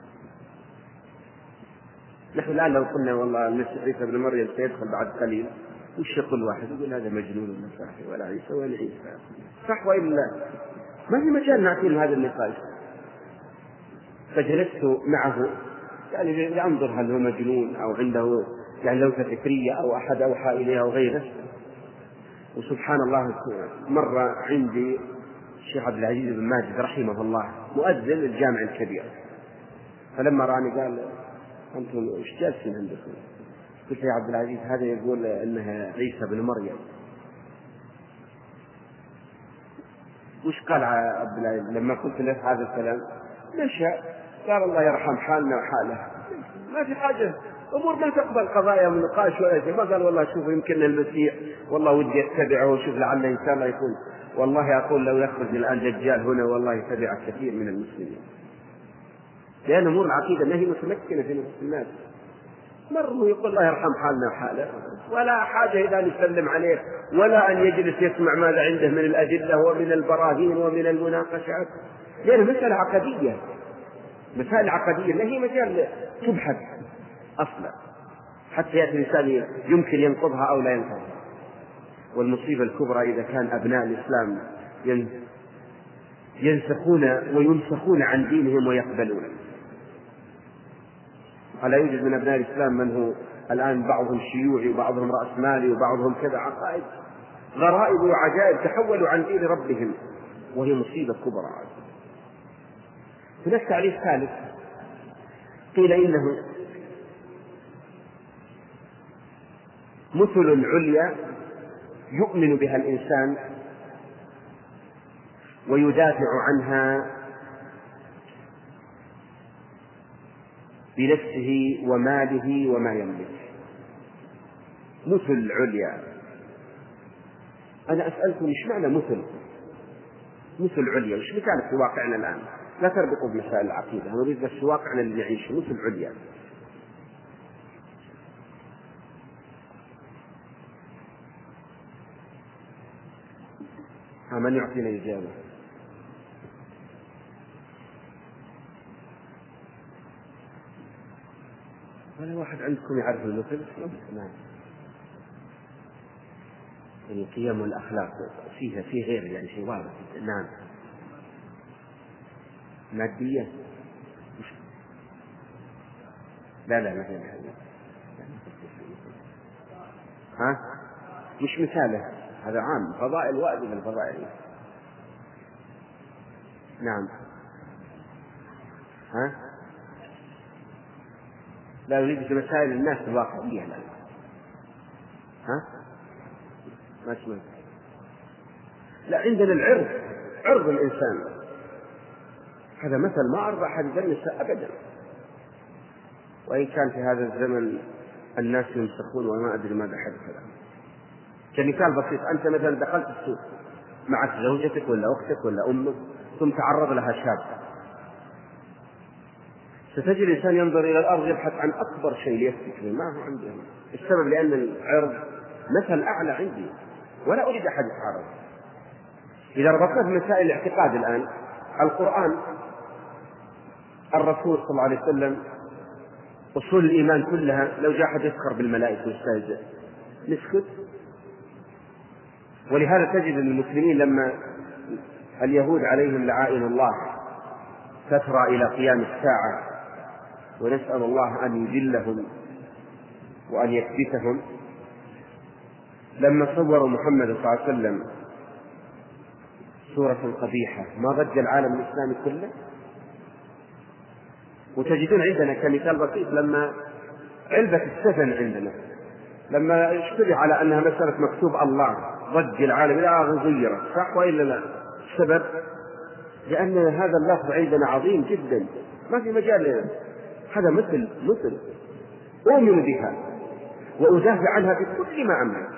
نحن الآن لو قلنا والله المسيح عيسى بن مريم سيدخل بعد قليل، وش يقول واحد؟ يقول هذا مجنون المسيح، ولا عيسى ولا عيسى، صح وإلا؟ ما في مجال نعطي هذا النقاش. فجلست معه يعني لأنظر هل هو مجنون أو عنده يعني لوثة فكرية أو أحد أوحى إليه أو غيره. وسبحان الله مر عندي الشيخ عبد العزيز بن ماجد رحمه الله مؤذن الجامع الكبير، فلما رأني قال أنتم إيش جالسين عندكم؟ قلت يا عبد العزيز هذا يقول إنها عيسى بن مريم. وش قال عبد العزيز لما قلت له هذا الكلام؟ مشى قال الله يرحم حالنا وحاله، ما في حاجة، أمور ما تقبل قضايا من نقاش ولا شيء. ما قال والله شوفوا يمكن المسيح والله ودي أتبعه وشوف لعله إن شاء الله يكون. والله أقول لو يخرج الآن دجال هنا والله يتبع كثير من المسلمين، لأن أمور العقيدة ما هي متمكنة في نفس الناس. مرة يقول الله يرحم حالنا وحاله، ولا حاجة إذا نسلم عليه ولا أن يجلس يسمع ماذا عنده من الأدلة ومن البراهين ومن المناقشات، لأن مسألة عقدية. مسائل عقدية ما هي مجال تبحث أصلا حتى يأتي الإنسان يمكن ينقضها أو لا ينقضها. والمصيبة الكبرى إذا كان أبناء الإسلام ينسخون وينسخون عن دينهم ويقبلون. ألا يوجد من أبناء الإسلام من هو الآن بعضهم شيوعي وبعضهم رأسمالي وبعضهم كذا، عقائد غرائب وعجائب تحولوا عن دين ربهم، وهي مصيبة كبرى. هناك تعريف ثالث قيل إنه مثل عليا يؤمن بها الإنسان ويدافع عنها بنفسه وماله وما يملك. مثل عليا. أنا أسألكم إيش معنى مثل عليا؟ وش مثال في واقعنا الآن؟ لا تربطوا بمسائل العقيدة، أنا أريد بس في واقعنا اللي نعيشه مثل عليا. من يعطينا إجابة؟ ولا واحد عندكم يعرف المثل؟ نعم. يعني القيم والأخلاق فيه غير، يعني شيء واضح. نعم. مادية؟ لا ما هي مادية. ها؟ مش مثاله، هذا عام، فضائل واجب الفضائل. نعم. ها؟ لا يريد في مسائل الناس الواقعية الآن. ها؟ ما اسمه. لا، عندنا العرض، عرض الإنسان، هذا مثل ما أرضى أحد يدنسه أبدا. وإن كان في هذا الزمن الناس يمسخون وما أدري ماذا حدث لهم. كمثال بسيط، أنت مثلا دخلت السوق معك زوجتك ولا أختك ولا أمك، ثم تعرض لها شاب، ستجد الإنسان ينظر إلى الأرض يبحث عن أكبر شيء ليفتك به، ما هو عنده. السبب لأن العرض مثل أعلى عندي ولا أريد أحد يتعرض. إذا ربطنا في مسائل الاعتقاد الآن، القرآن، الرسول صلى الله عليه وسلم، أصول الإيمان كلها، لو جاء أحد يسخر بالملائكة ويستهزئ نسكت. ولهذا تجد المسلمين لما اليهود عليهم لعائن الله تترى إلى قيام الساعة، ونسأل الله أن يذلهم وأن يكبتهم، لما صوروا محمد صلى الله عليه وسلم صورة قبيحة ما ضج العالم الإسلامي كله. وتجدون عندنا كمثال بسيط، لما علبة السفن عندنا لما اشتبه على أنها مسألة مكتوب الله ضج العالم إلى غيره، صح وإلا لا؟ السبب لأن هذا اللفظ عندنا عظيم جدا، ما في مجال. هذا مثل أؤمن بها وأدافع عنها بكل ما أملك.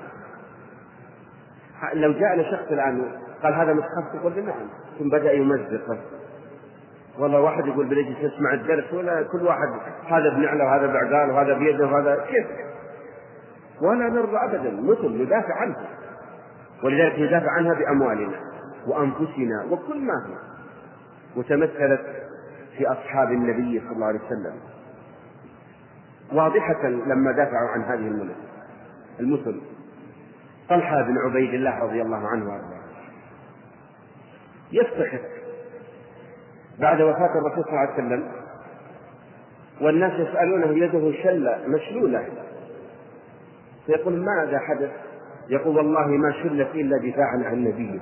لو جاءنا شخص الآن قال هذا متخصص، يقول نعم، ثم بدأ يمزقه. والله واحد يقول بنجلس نسمع الدرس، ولا كل واحد هذا بنعله وهذا بعقال وهذا بيده وهذا كيف، ولا نرضى أبدا. مثل ندافع عنها، ولذلك ندافع عنها بأموالنا وأنفسنا وكل ما هي. وتمثلت في أصحاب النبي صلى الله عليه وسلم واضحة لما دافعوا عن هذه المثل. طلحة بن عبيد الله رضي الله عنه وارضاه يفتخر بعد وفاة الرسول صلى الله عليه وسلم، والناس يسألونه يده شلة مشلولة، فيقول ماذا حدث؟ يقول والله ما شلت إلا دفاعا عن النبي.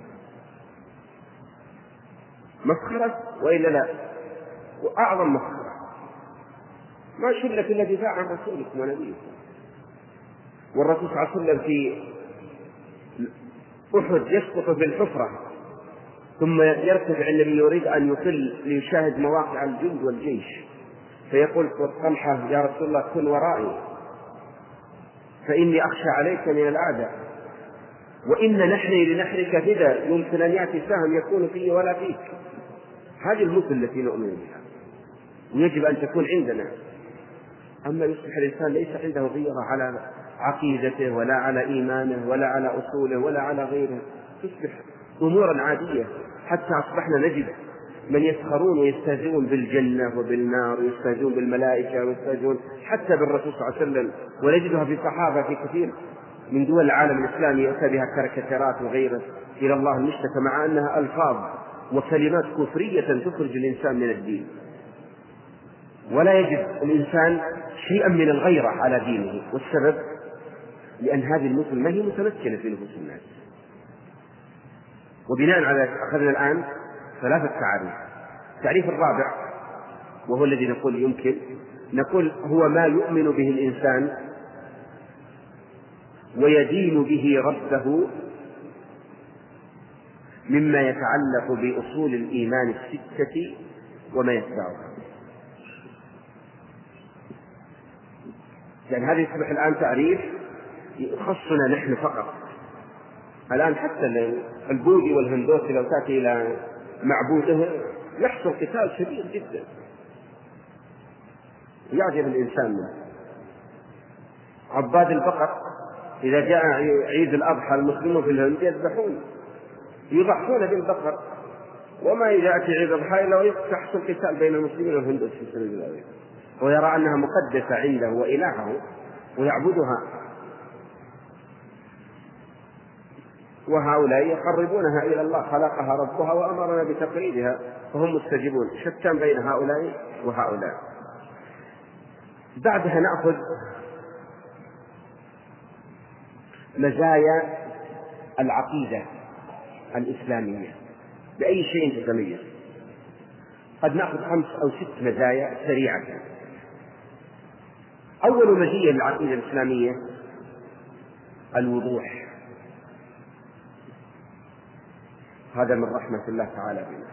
مسخرة وإلا لا؟ وأعظم مسخرة، ما شلت إلا دفاعا عن رسولكم ونبيكم. والرسول صلى الله عليه وسلم في أحد يسقط بالحفرة، ثم يرتفع النبي يريد أن يطل ليشاهد مواقع الجند والجيش، فيقول طلحة يا رسول الله كن ورائي فإني أخشى عليك من الأعداء، وإن نحري لنحرك فدا، يمكن أن يأتي سهم يكون فيه ولا فيك. هذه المثل التي نؤمن بها ويجب أن تكون عندنا. أما يصبح الإنسان ليس عنده غيرة على عقيدته ولا على إيمانه ولا على أصوله ولا على غيره، تصبح أمورا عادية، حتى أصبحنا نجد من يسخرون ويستهزئون بالجنة وبالنار ويستهزئون بالملائكة ويستهزئون حتى بالرسول صلى الله عليه وسلم. ونجدها في صحابة في كثير من دول العالم الإسلامي يؤتى بها كاريكاتيرات وغيره إلى الله المشتكى، مع أنها ألفاظ وكلمات كفرية تخرج الإنسان من الدين. ولا يجد الإنسان شيئا من الغيرة على دينه، والسبب لأن هذه المثل ما هي متمكنة في نفوس الناس. وبناء على أخذنا الآن 3 تعاريف. التعريف الرابع وهو الذي نقول يمكن نقول هو ما يؤمن به الإنسان ويدين به ربه مما يتعلق بأصول الإيمان الستة وما يتبعها. يعني هذا يصبح الآن تعريف يخصنا نحن فقط. الآن حتى البوذي والهندوسي لو تأتي إلى معبوده يحصل قتال شديد جدا يعجب الإنسان منه. عباد البقر إذا جاء عيد الأضحى المسلمون في الهند يضحون بالبقر، وما يأتي عيد الأضحى إلا ويحصل قتال بين المسلمين والهندوس في سبيل الله، ويرى أنها مقدسة عنده وإلهه ويعبدها، وهؤلاء يقربونها إلى الله خلقها ربها وأمرنا بتقليدها، فهم مستجيبون. شتان بين هؤلاء وهؤلاء. بعدها نأخذ مزايا العقيدة الإسلامية بأي شيء تتميز. قد نأخذ 5 أو 6 مزايا سريعة. أول مزية للعقيدة الإسلامية الوضوح. هذا من رحمة الله تعالى بنا،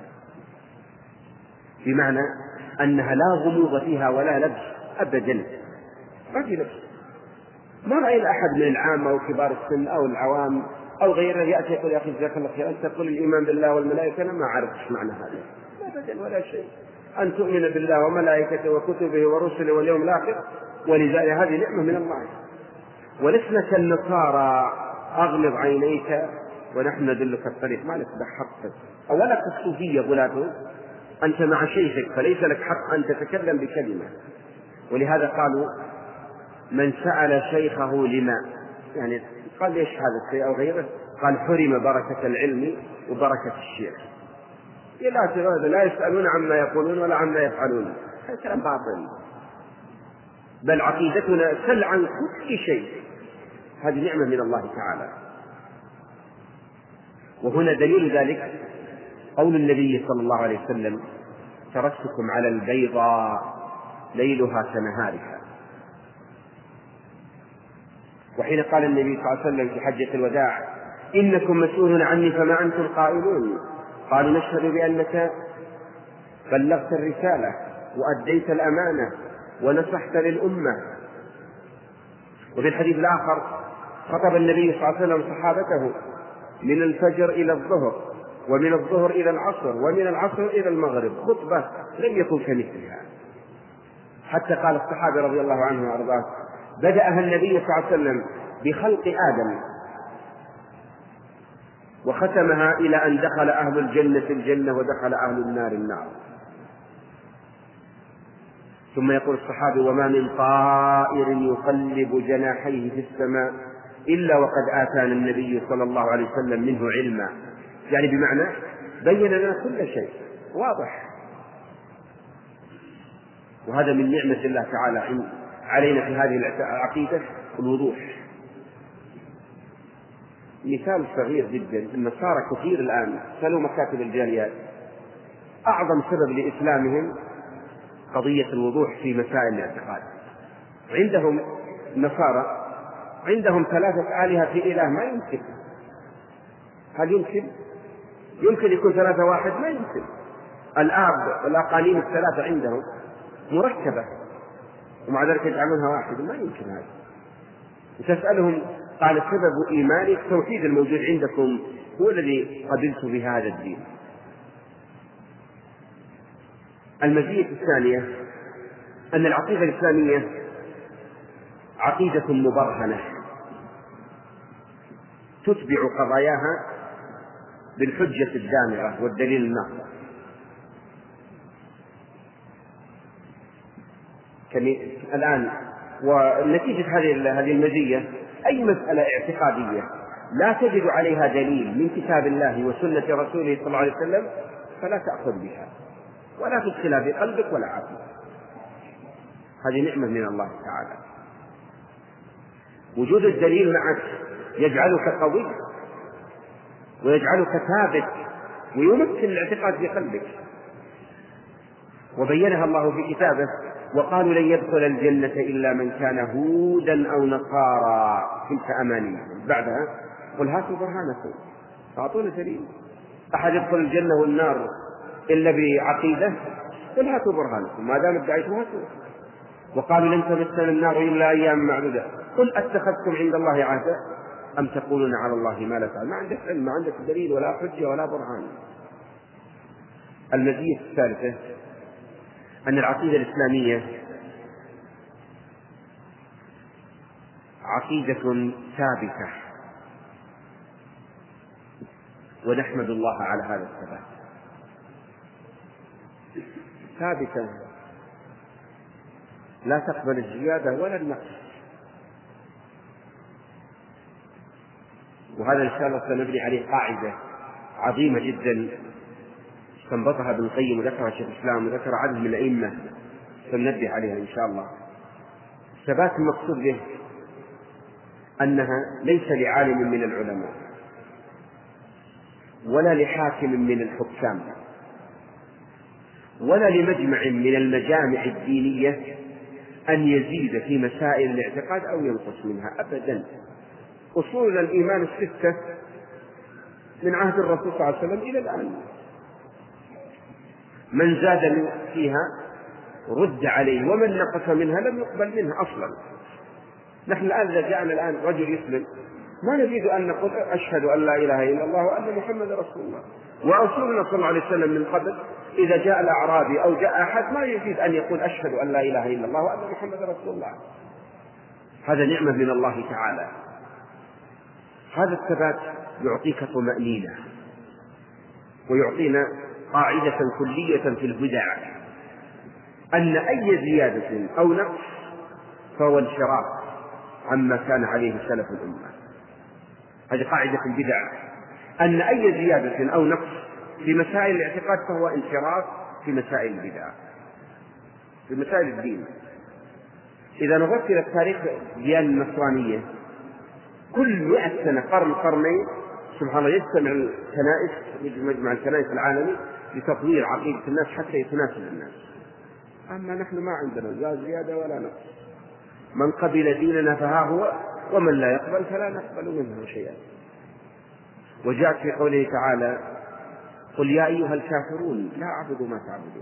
بمعنى أنها لا غموض فيها ولا لبس أبدا، ما في لبس. ما رأينا أحد من العامة أو كبار السن أو العوام أو غيره يأتي يقول يا أخي جزاك الله خير أنت تقول الإيمان بالله والملائكة، أنا ما أعرف إيش معنى هذا أبدا ولا شيء. أن تؤمن بالله وملائكته وكتبه ورسله واليوم الآخر، ولذلك هذه نعمة من الله. ولسنا كالنصارى أغلظ عينيك ونحن ندلك الطريق، ما لك حق. أولا الصوفية غلاته أنت مع شيخك فليس لك حق أن تتكلم بكلمة، ولهذا قالوا من سأل شيخه لما، يعني قال ليش هذا الشيء أو غيره، قال حرم بركة العلم وبركة الشيخ. لا يسألون عما يقولون ولا عما يفعلون، هذا كلام باطل. بل عقيدتنا سل عن كل شيء، هذه نعمة من الله تعالى. وهنا دليل ذلك قول النبي صلى الله عليه وسلم تركتكم على البيضاء ليلها كنهارها. وحين قال النبي صلى الله عليه وسلم في حجة الوداع إنكم مسؤولون عني فما أنتم قائلون، قالوا نشهد بأنك بلغت الرسالة وأديت الأمانة ونصحت للأمة. وفي الحديث الآخر خطب النبي صلى الله عليه وسلم صحابته من الفجر إلى الظهر، ومن الظهر إلى العصر، ومن العصر إلى المغرب، خطبة لم يكن كمثلها. حتى قال الصحابة رضي الله عنهم وأرضاه بدأها النبي صلى الله عليه وسلم بخلق آدم وختمها إلى أن دخل أهل الجنة الجنة ودخل أهل النار النار. ثم يقول الصحابي وما من طائر يقلب جناحيه في السماء إلا وقد آتانا النبي صلى الله عليه وسلم منه علما، يعني بمعنى بين لنا كل شيء واضح. وهذا من نعمة الله تعالى علينا في هذه العقيدة الوضوح. مثال صغير جدا، النصارى كثير الآن سألوا مكاتب الجاليات أعظم سبب لإسلامهم قضية الوضوح في مسائل الاعتقاد. عندهم النصارى عندهم 3 آلهة في إله، ما يمكن. هل يمكن يكون 3 واحد؟ ما يمكن. الآب والأقانيم ال3 عندهم مركبة ومع ذلك يجعلونها واحد، ما يمكن هذا. وتسألهم قال سبب إيماني التوحيد الموجود عندكم هو الذي قبلت بهذا الدين. المزية الثانية أن العقيدة الإسلامية عقيدة مبرهنة تتبع قضاياها بالحجة الدامرة والدليل الناصر. الآن ونتيجة هذه المزية أي مسألة اعتقادية لا تجد عليها دليل من كتاب الله وسنة رسوله صلى الله عليه وسلم فلا تأخذ بها ولا تدخلها في قلبك ولا عقلك. هذه نعمة من الله تعالى. وجود الدليل معك يجعلك قوي ويجعلك ثابت ويمكن الاعتقاد في قلبك. وبينها الله في كتابه وقالوا لن يدخل الجنة إلا من كان هودا أو نصارى، تلك أمانيهم. بعدها قل هاتوا برهانكم، أعطونا دليل. أحد يدخل الجنة والنار إلا بعقيدة؟ قل هاتوا برهانكم، ما دام ادعيتم هاتوا. وقالوا لن تمسنا النار إلا أيام معدودة، قل أتخذتم عند الله عهدا أم تقولون على الله ما لا تعلمون. ما عندك علم، ما عندك دليل ولا حجة ولا برهان. المزية الثالثة أن العقيدة الإسلامية عقيدة ثابتة، ونحمد الله على هذا الثبات. ثابتة لا تقبل الزيادة ولا النقص. وهذا إن شاء الله سنبني عليه قاعدة عظيمة جدا استنبطها ابن القيم وذكرها شيخ الإسلام وذكر عدد من الأئمة، سننبه عليها إن شاء الله. الثبات المقصود به أنها ليس لعالم من العلماء ولا لحاكم من الحكام ولا لمجمع من المجامع الدينية أن يزيد في مسائل الاعتقاد أو ينقص منها أبدا. أصول الإيمان الستة من عهد الرسول صلى الله عليه وسلم إلى الآن، من زاد فيها رد عليه، ومن نقص منها لم يقبل منها أصلا. نحن الآن إذا جاءنا الآن رجل يسلم ما نريد أن نقول أشهد أن لا إله إلا الله وأن محمد رسول الله. ورسولنا صلى الله عليه وسلم من قبل إذا جاء الأعرابي أو جاء أحد ما يريد أن يقول أشهد أن لا إله إلا الله وأن محمد رسول الله. هذا نعمة من الله تعالى. هذا الثبات يعطيك طمأنينة ويعطينا قاعدة كلية في البدع، أن أي زيادة أو نقص فهو انحراف عما كان عليه سلف الأمة. هذه قاعدة في البدع، أن أي زيادة أو نقص في مسائل الاعتقاد فهو انحراف في مسائل البدع، في مسائل الدين. إذا نظرت إلى التاريخ الديانة النصرانية كل 100 سنة قرنين سبحان الله يجتمع الكنائس، مجمع الكنائس العالمي لتطوير عقيدة الناس حتى يتناسب الناس. أما نحن ما عندنا لا زيادة ولا نقص، من قبل ديننا فها هو ومن لا يقبل فلا نقبل منه شيئا. وجاءت في قوله تعالى قل يا أيها الكافرون لا أعبد ما تعبدون.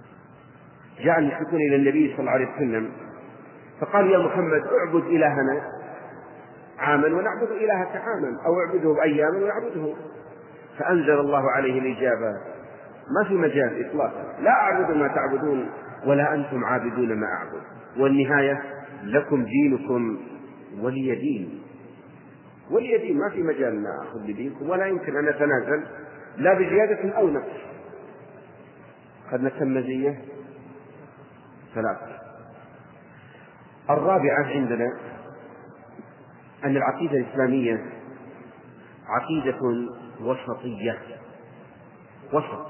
جاء المشركون إلى النبي صلى الله عليه وسلم فقالوا يا محمد اعبد إلهنا عاما ونعبد إلهك عاما، أو اعبده بأيام ونعبده. فأنزل الله عليه الإجابة ما في مجال إطلاقا، لا أعبد ما تعبدون ولا أنتم عابدون ما أعبد، والنهاية لكم دينكم ولي دين. ولي دين، ما في مجال نأخذ بدينكم ولا يمكن أن نتنازل لا بزيادة أو نقص. قد نتم مزية ثلاثة. الرابعة عندنا أن العقيدة الإسلامية عقيدة وسطية، وسط.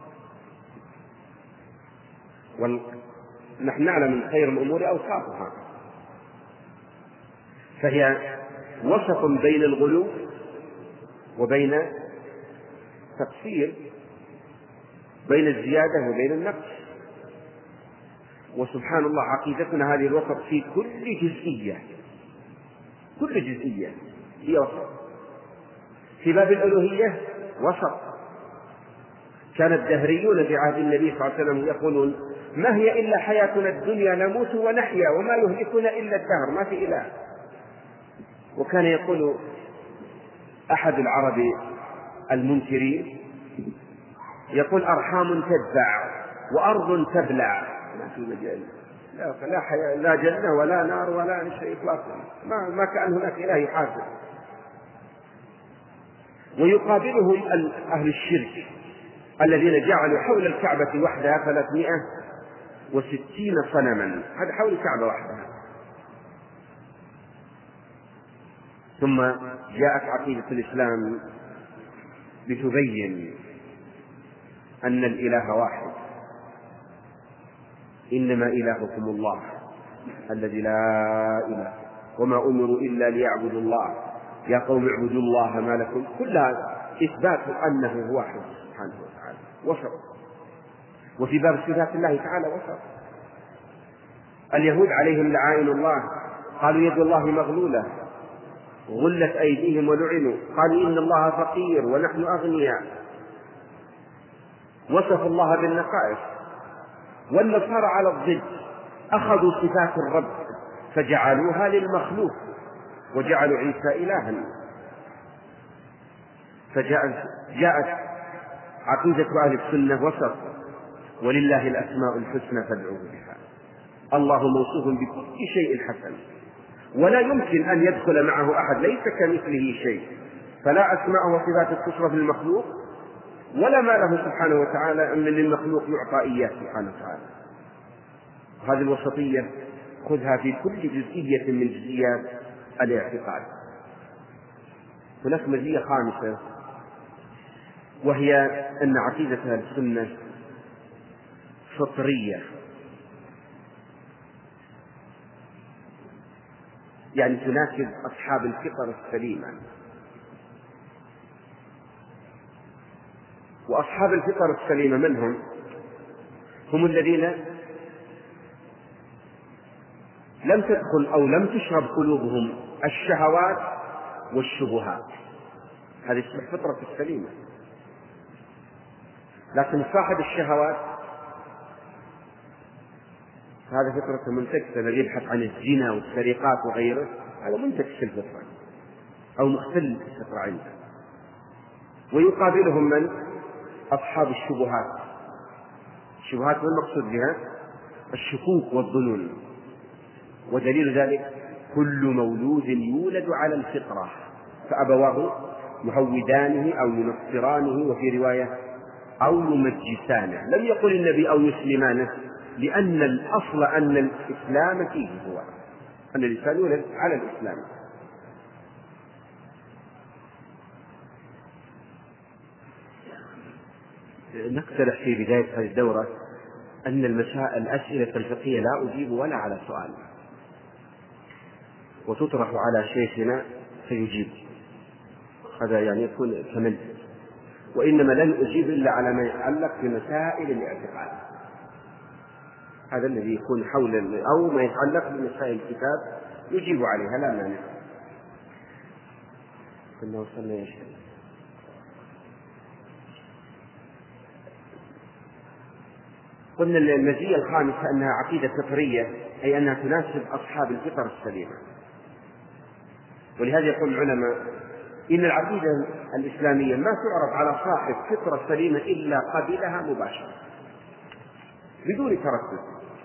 نحن نعلم من خير الأمور أوساطها، فهي وسط بين الغلو وبين تقصير، بين الزيادة وبين النقص. وسبحان الله عقيدتنا هذه الوسط في كل جزئية، كل جزئية هي وسط. في باب الألوهية وسط. كان الدهريون في عهد النبي صلى الله عليه وسلم يقولون ما هي إلا حياتنا الدنيا نموت ونحيا وما يهلكنا إلا الدهر، ما في إله. وكان يقول أحد العرب المنكرين يقول أرحام تدفع وأرض تبلع، ما في مجال، لا حياة، لا جنة ولا نار ولا شيء إطلاقا، ما كان هناك إله يحاسب. ويقابلهم أهل الشرك الذين جعلوا حول الكعبة وحدها 360 صنما، هذا حول الكعبة وحدها. ثم جاءت عقيدة الإسلام لتبين أن الإله واحد، إنما إلهكم الله الذي لا إله وما أمروا إلا ليعبدوا الله يا قوم اعبدوا الله ما لكم، كلها إثبات أنه هو واحد سبحانه وتعالى، وسط. وفي باب صفات الله تعالى وسط. اليهود عليهم لعائن الله قالوا يد الله مغلولة، غلت أيديهم ولعنوا، قالوا إن الله فقير ونحن أغنياء، وصفوا الله بالنقائص. والنصارى على الضد أخذوا صفات الرب فجعلوها للمخلوق وجعلوا عيسى إلها. فجاءت عقيدة أهل السنة وسط: ولله الأسماء الحسنى فادعوه بها. الله موصوف بكل شيء حسن، ولا يمكن أن يدخل معه أحد، ليس كمثله شيء، فلا أسماء وصفات تصرف للمخلوق ولا ما له سبحانه وتعالى أن للمخلوق يعطى إياه سبحانه وتعالى. هذه الوسطية خذها في كل جزئية من جزئيات الاعتقاد. هناك مزية خامسة، وهي أن عقيدة أهل السنة فطرية، يعني تناسب أصحاب الفطر السليمة. وأصحاب الفطر السليمة من هم؟ هم الذين لم تدخل أو لم تشرب قلوبهم الشهوات والشبهات، هذه الفطرة السليمة. لكن صاحب الشهوات هذا فطرة منتكسة، الذي يبحث عن الزنا والسرقات وغيره، هذا منتكس الفطرة أو مختل الفطرة عنده. ويقابلهم من؟ أصحاب الشبهات. الشبهات والمقصود بها الشكوك والظنون. ودليل ذلك كل مولود يولد على الفطرة فأبواه يهودانه أو ينصرانه، وفي رواية أو يمجسانه. لم يقل النبي أو يسلمانه، لأن الأصل أن الإسلام فيه، هو أن الإنسان يولد على الإسلام. نقترح في بداية هذه الدورة أن الأسئلة الفقهية لا أجيب ولا على سؤال، وتطرح على شيخنا فيجيب، هذا يعني يكون كمن، وإنما لن أجيب إلا على ما يتعلق بمسائل الاعتقاد، هذا الذي يكون حول أو ما يتعلق بمسائل الكتاب يجيب عليها لا مانع. كنا وصلنا يا شيخ. قلنا المزية الخامسة أنها عقيدة فطرية، أي أنها تناسب أصحاب الفطر السليمة. ولهذا يقول العلماء إن العقيدة الإسلامية ما تعرف على صاحب فطرة سليمة إلا قبلها مباشرة بدون تردد.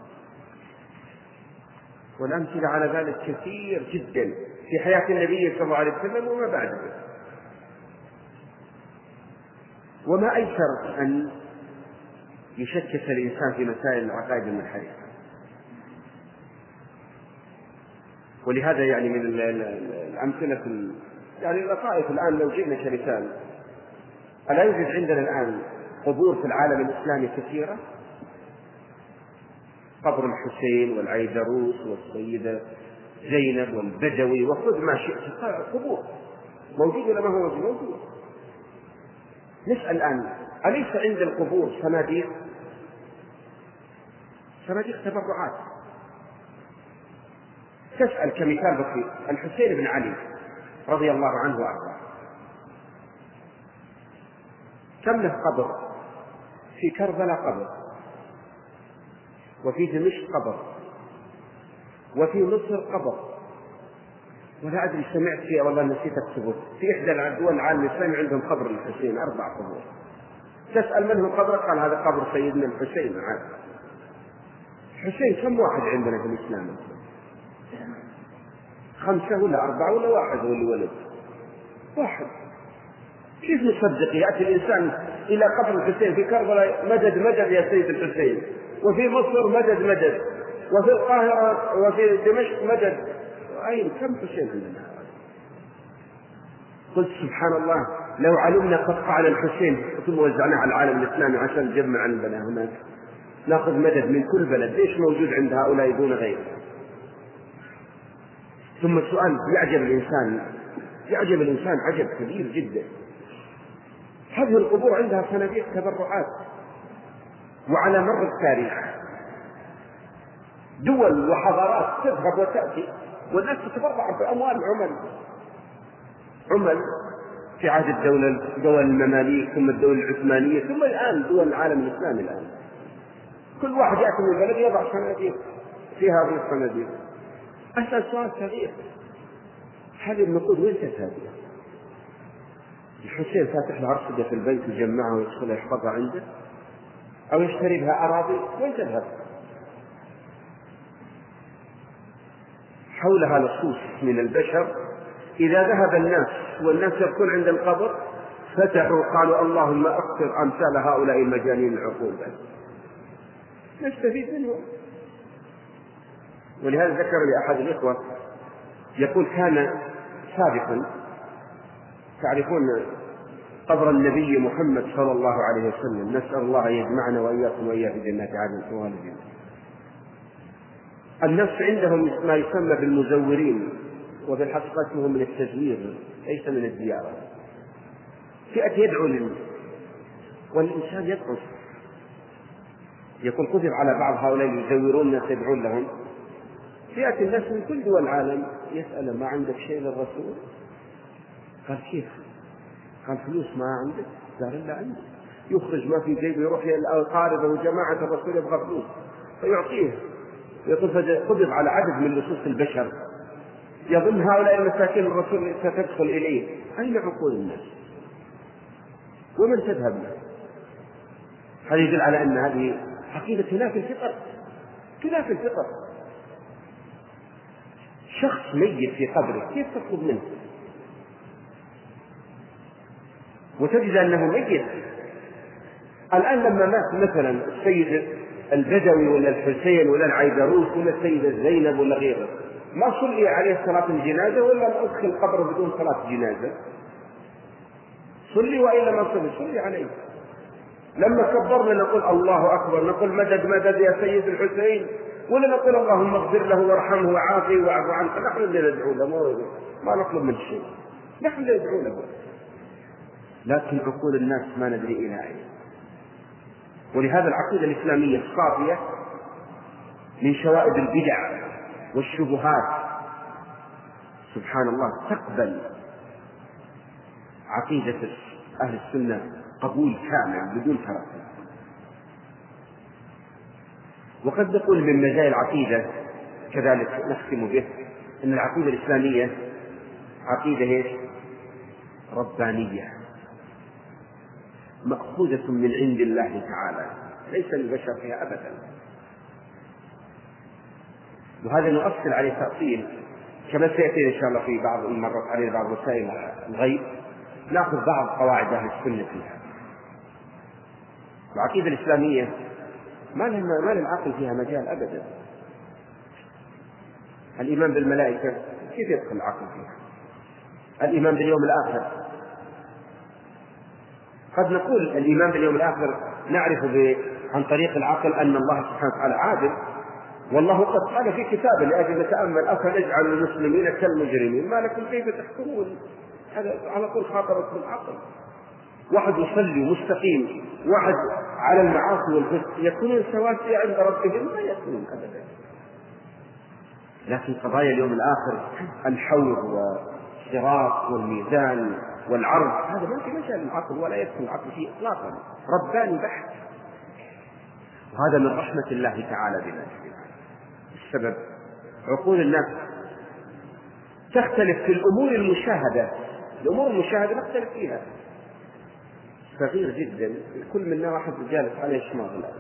والأمثلة على ذلك كثير جدا في حياة النبي صلى الله عليه وسلم وما بعده. وما أيسر أن يشكك الإنسان في مسائل العقائد المنحرفة. ولهذا يعني من الأمثلة يعني اللطائف الآن، لو جئنا كمثال، ألا يوجد عندنا الآن قبور في العالم الإسلامي كثيرة؟ قبر الحسين والعيدروس والسيدة زينب والبدوي وخذ ما شئت، قبور موجود ولا ما هو موجود؟ نسأل الآن، أليس عند القبور صناديق تبرعات؟ تسأل كمثال بسيط الحسين بن علي رضي الله عنه وأرضاه، كم له قبر؟ في كربلاء قبر، وفي دمشق قبر، وفي مصر قبر، ولا أدري سمعت فيه والله نسيت أكتبه، في إحدى الدول العالم الإسلامي عندهم قبر الحسين 4 قبور. تسأل من هو قبره؟ قال هذا قبر سيدنا الحسين. الحسين كم واحد عندنا في الإسلام؟ 5 ولا 4 ولا 1 هو اللي ولد؟ 1. كيف نصدق يأتي الإنسان إلى قبر الحسين في كربلاء مدد مدد يا سيد الحسين، وفي مصر مدد مدد، وفي القاهرة وفي دمشق مدد؟ أين كم حسين عندنا؟ قلت سبحان الله، لو علمنا قطعنا الحسين ثم وزعناه على العالم الإسلامي عشان نجمع عندنا هناك، ناخذ مدد من كل بلد، ليش موجود عند هؤلاء دون غيره؟ ثم السؤال يعجب الإنسان عجب كبير جدا، هذه القبور عندها صناديق تبرعات، وعلى مر التاريخ دول وحضارات تذهب وتأتي والناس تتبرع بأموال عمل في عهد دول المماليك ثم الدولة العثمانية ثم الآن دول العالم الإسلامي. الآن كل واحد يأتي من البلد يضع صناديق في هذه الصناديق. أسأل سؤال صغير، هذه النقود وين تذهب؟ الحسين فاتح له أرصدة في البيت ويجمعها ويدخلها يحفظها عنده، أو يشتري بها أراضي، وين تذهب؟ حولها لصوص من البشر إذا ذهب الناس والناس يكون عند القبر فتحوا قالوا اللهم أكثر أمثال هؤلاء المجانين العقول نستفيد منهم. ولهذا ذكر لي أحد الإخوة يقول كان سابقا تعرفون قبر النبي محمد صلى الله عليه وسلم، نسأل الله أن يجمعنا وإياكم وإياه في جنات عدن والدين. الناس عندهم ما يسمى بالمزورين، وفي الحقيقة هو من التزوير ليس من الزيارة. فئة يدعو والإنسان يدعو، يكون كتب على بعض هؤلاء يزورون الناس يدعون لهم. فئة الناس من كل دول العالم يسأل ما عندك شيء للرسول؟ قال كيف؟ قال فلوس ما عندك؟ قال لا عندي. يخرج ما في جيبه يروح الأقارب وجماعة الرسول يبغى فلوس فيعطيه. يقول قبض على عدد من لصوص البشر يظن هؤلاء المساكين الرسول ستدخل إليه. أين عقول الناس؟ ومن تذهب له؟ هذا يدل على أن هذه عقيدة تنافي الفطر. شخص ميت في قبره كيف تطلب منه؟ وتجد أنه ميت. الآن لما مات مثلا السيد البدوي ولا الحسين ولا العيدروس ولا السيدة زينب ولا غيره، ما صلي عليه صلاة الجنازة ولا أدخل قبره بدون صلاة جنازة؟ صلي وإلا ما صلي عليه. لما كبرنا نقول الله أكبر، نقول مدد مدد يا سيد الحسين، ولا نقول اللهم اغفر له وارحمه وعافيه واعف عنه. نحن اللي ندعو له، ما نطلب من شيء، نحن اللي ندعو له. لكن عقول الناس ما ندري إلى أين. ولهذا العقيدة الإسلامية الصافية من شوائب البدع والشبهات سبحان الله تقبل عقيدة أهل السنة قبول كامل بدون تردد. وقد نقول من مزايا العقيدة كذلك نختم به أن العقيدة الإسلامية عقيدة ربانية مأخوذة من عند الله تعالى، ليس للبشر فيها أبدا. وهذا نؤصل عليه تأصيل كما سيأتي إن شاء الله في بعض المرات عليه بعض وسائل الغيب، نأخذ بعض قواعد أهل السنة فيها. العقيدة الإسلامية ما للعقل فيها مجال أبدا. الإيمان بالملائكة كيف يدخل العقل فيها؟ الإيمان باليوم الآخر، قد نقول الإيمان باليوم الآخر نعرف عن طريق العقل أن الله سبحانه وتعالى عادل، والله قد قال في كتابه لأجل نتأمل أفنجعل المسلمين كالمجرمين ما لكم كيف تحكمون. هذا على طول خاطرة العقل. واحد يصلي مستقيم، واحد على المعاصي والفسق، يكونون سواسية عند ربهم؟ ما يكونون أبدا. لكن قضايا اليوم الآخر الحوض والصراط والميزان والعرض هذا ما في مجال العقل ولا يدخل العقل فيه إطلاقا، رباني بحت. وهذا من رحمة الله تعالى بنا. السبب عقول الناس تختلف في الأمور المشاهدة. الأمور المشاهدة نختلف فيها صغير جدا. كل منا واحد جالس عليه شماغ الآن،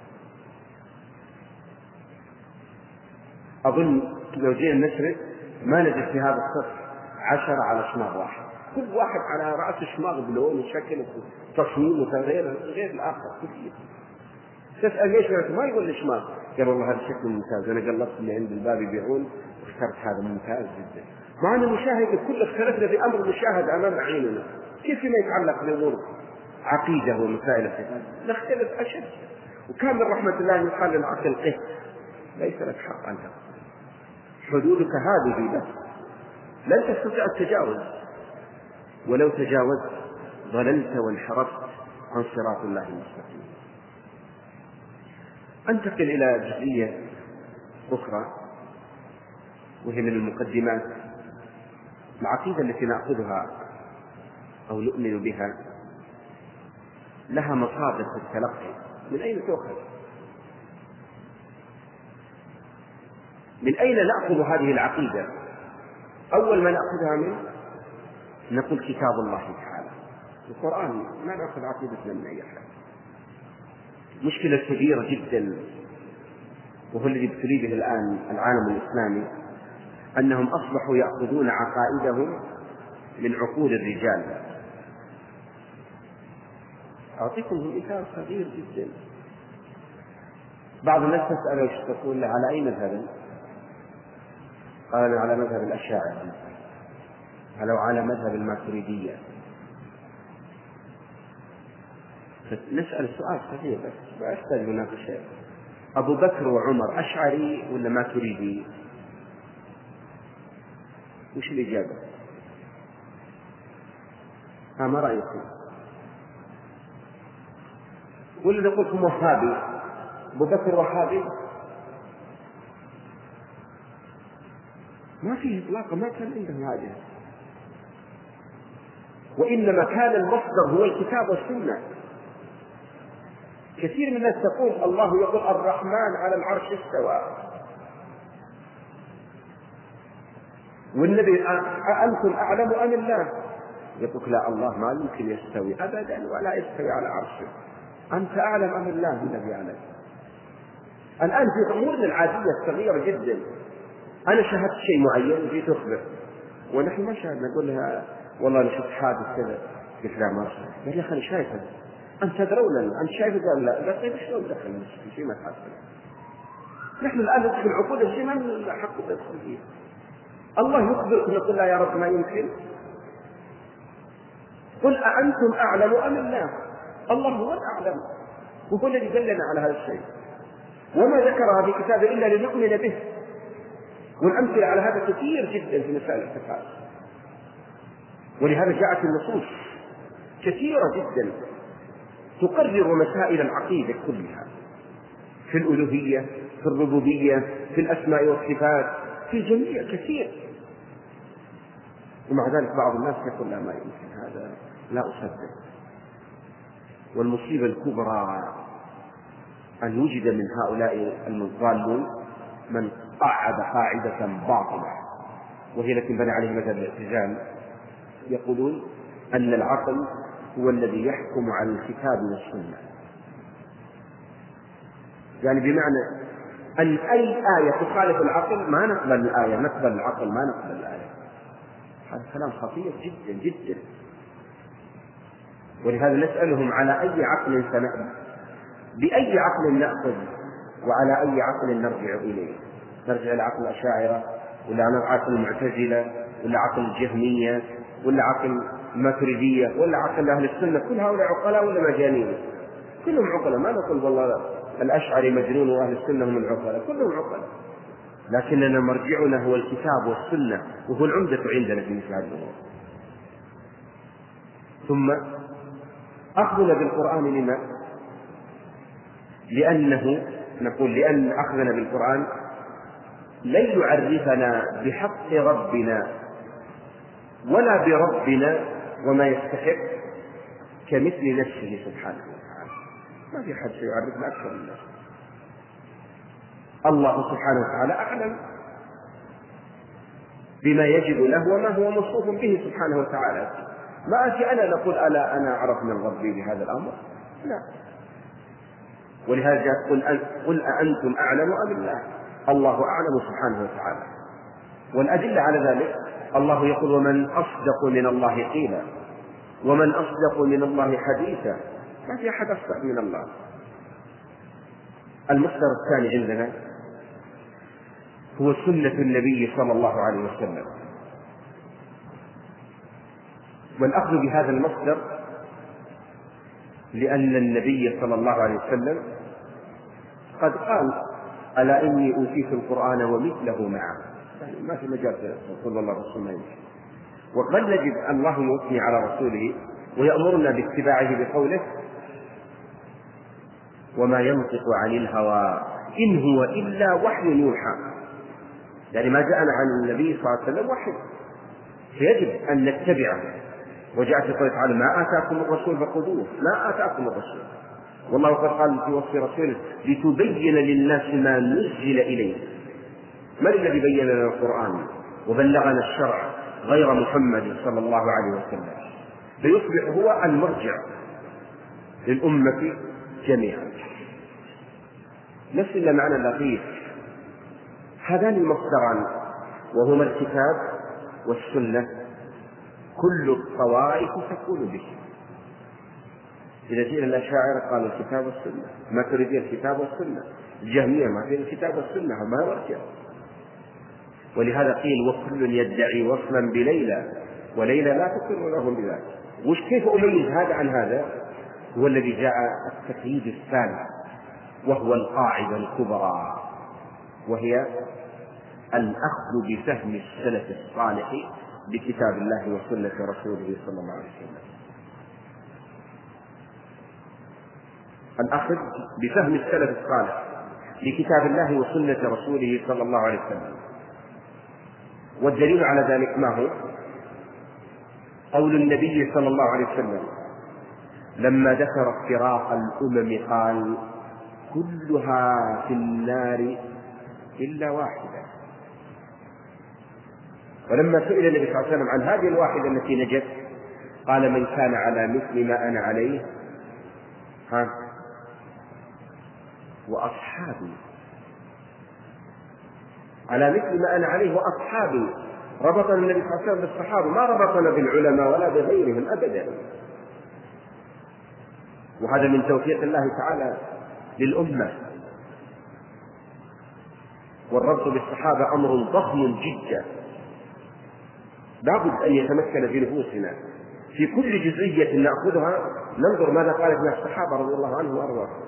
أظن لو جينا نسرد ما نجد في هذا الصف 10 على شماغ واحد، كل واحد على رأسه شماغ بلون وشكل وتصميم غير الآخر كثير. تسأل ليش ما يقول الشماغ؟ قال والله هذا شكل ممتاز، أنا قلبت اللي عند الباب يبيعون واخترت هذا ممتاز جدا. مع أن المشاهد كل اختلفنا في أمر مشاهد أمام عيننا، كيف فيما يتعلق بأمور عقيدة ومسائل الفقه نختلف أشد. وكان من رحمة الله يقال للعقل قه ليس لك حق أن تقول، حدودك هذه بس، لن تستطيع التجاوز، ولو تجاوزت ضللت وانحرفت عن صراط الله المستقيم. أنتقل إلى جزئية أخرى، وهي من المقدمات. العقيدة التي نأخذها أو نؤمن بها لها مصادر في التلقي. من أين تؤخذ؟ من أين نأخذ هذه العقيدة؟ أول ما نأخذها منه نقول كتاب الله تعالى، القرآن. ما نأخذ عقيدتنا من أي أحد. مشكلة كبيرة جدا، وهو الذي يبتلي به الآن العالم الإسلامي، أنهم أصبحوا يأخذون عقائدهم من عقول الرجال. أعطيكم مثال صغير جدا. بعض الناس تسأل وش تقول له على أي مذهب؟ قال على مذهب الأشاعرة، أو على مذهب الماتريدية. فنسأل السؤال صغير بس لا يحتاج مناقشة. أبو بكر وعمر أشعري ولا ماتريدي؟ وش الإجابة؟ ما رأيكم؟ ولا نقولكم وهابي؟ أبو بكر وهابي؟ ما فيه إطلاقا، ما كان عندهم هذا، وإنما كان المصدر هو الكتاب والسنة. كثير من الناس تقول الله يقول الرحمن على العرش استوى، والنبي أنتم أعلم أم الله؟ يقول لا، الله ما يمكن يستوي أبدا ولا يستوي على عرشه. أنت أعلم أم الله؟ النبي أعلم. الآن في أمورنا العادية الصغيرة جدا، أنا شاهدت شيء معين وجيت أخبر، ونحن ما شاهدنا، نقول لها والله أنا شفت حادث كذا. قلت لا ما شاهد. قال يا أخي أنا شايفه. أنت تدرون أنت شايفه؟ قال لا. قال طيب شلون دخل المسلم شيء ما تحصل؟ نحن الآن ندخل عقود الشيء ما من حق ندخل فيه. الله يخبركم يقول لا يا رب ما يمكن. قل أأنتم أعلم أم الله؟ الله هو الأعلم، وهو الذي دلنا على هذا الشيء، وما ذكرها في كتابه إلا لنؤمن به. والأمثلة على هذا كثير جدا في مسائل الاعتقاد، ولهذا جاءت النصوص كثيرة جدا تقرر مسائل العقيدة كلها، في الألوهية، في الربوبية، في الأسماء والصفات، في الجميع كثير. ومع ذلك بعض الناس يقول لا ما يمكن، هذا لا أصدق. والمصيبة الكبرى أن وجد من هؤلاء الضالون من قعد قاعدة باطلة، وهي التي بنى عليه مذهب الاعتزال. يقولون أن العقل هو الذي يحكم على الكتاب والسنة، يعني بمعنى أن أي آية تخالف العقل ما نقبل الآية، نقبل العقل ما نقبل الآية. هذا كلام خطير جدا جدا. ولهذا نسألهم على أي عقل سنأخذ، بأي عقل نأخذ، وعلى أي عقل نرجع إليه؟ نرجع إلى عقل الأشاعرة، ولا عقل المعتزلة، ولا عقل الجهمية، ولا عقل الماتريدية، ولا عقل أهل السنة؟ كل هؤلاء عقلاء ولا مجانين؟ كلهم عقلاء. ما نقول والله الأشعري مجنون وأهل السنة هم العقلاء، كلهم عقلاء، لكننا مرجعنا هو الكتاب والسنة، وهو العمدة عندنا في مثل هذه الأمور. ثم أخذنا بالقرآن لما؟ لأن أخذنا بالقرآن لن يعرفنا بحق ربنا ولا بربنا وما يستحق كمثل نفسه سبحانه وتعالى. ما في حد سيعرفنا أكثر من نفسه. الله سبحانه وتعالى أعلم بما يجب له وما هو موصوف به سبحانه وتعالى. ما أتي أنا نقول ألا أنا أعرف من ربي بهذا الأمر؟ لا. ولهذا قل أأنتم أعلم أم الله؟ الله أعلم سبحانه وتعالى. والأدلة على ذلك الله يقول ومن أصدق من الله قيلا ومن أصدق من الله حديثا. ما في أحد أصدق من الله. المصدر الثاني عندنا هو سنة النبي صلى الله عليه وسلم، والأخذ بهذا المصدر لأن النبي صلى الله عليه وسلم قد قال ألا إني أوتيت القرآن ومثله معه. يعني ما في مجال صلى الله عليه وسلم. وقد نجد الله يثني على رسوله ويأمرنا باتباعه بقوله وما ينطق عن الهوى إن هو إلا وحي يوحى، يعني ما جاءنا عن النبي صلى الله عليه وسلم وحي، فيجب أن نتبعه. وجاء في قوله تعالى ما آتاكم الرسول فخذوه، ما آتاكم الرسول، والله قد قال في وصف رسوله لتبين للناس ما نزل إليه. من الذي بين لنا القرآن وبلغنا الشرع غير محمد صلى الله عليه وسلم؟ فيصبح هو المرجع للأمة جميعا. نفس المعنى اللطيف، هذان المصدران وهما الكتاب والسنة كل الطوائف تقول به. إذا جئنا الأشاعرة قالوا الكتاب والسنة، ما تريدين الكتاب والسنة. الجهمية ما تريد الكتاب والسنة، ما مرجع. ولهذا قيل وكل يدعي وصلا بليلى وليلى لا تقر لهم بذلك. وش كيف أميز هذا عن هذا؟ هو الذي جاء التقييد الثاني، وهو القاعدة الكبرى، وهي الأخذ بفهم السلف الصالح بكتاب الله وسنة رسوله صلى الله عليه وسلم. الأخذ بفهم السلف الصالح لكتاب الله وسنة رسوله صلى الله عليه وسلم. والدليل على ذلك ما هو؟ قول النبي صلى الله عليه وسلم لما ذكر افتراق الأمم قال كلها في النار إلا واحدة. ولما سئل النبي صلى الله عليه وسلم عن هذه الواحدة التي نجت قال من كان على مثل ما أنا عليه وأصحابي، على مثل ما أنا عليه وأصحابي. ربطنا النبي صلى الله عليه وسلم بالصحابة، ما ربطنا بالعلماء ولا بغيرهم أبدا. وهذا من توفيق الله تعالى للأمة. والربط بالصحابة أمر ضخم جدا، لابد أن يتمكن في نفوسنا في كل جزئية نأخذها ننظر ماذا قال ابن الصحابة رضي الله عنهم وأرضاهم.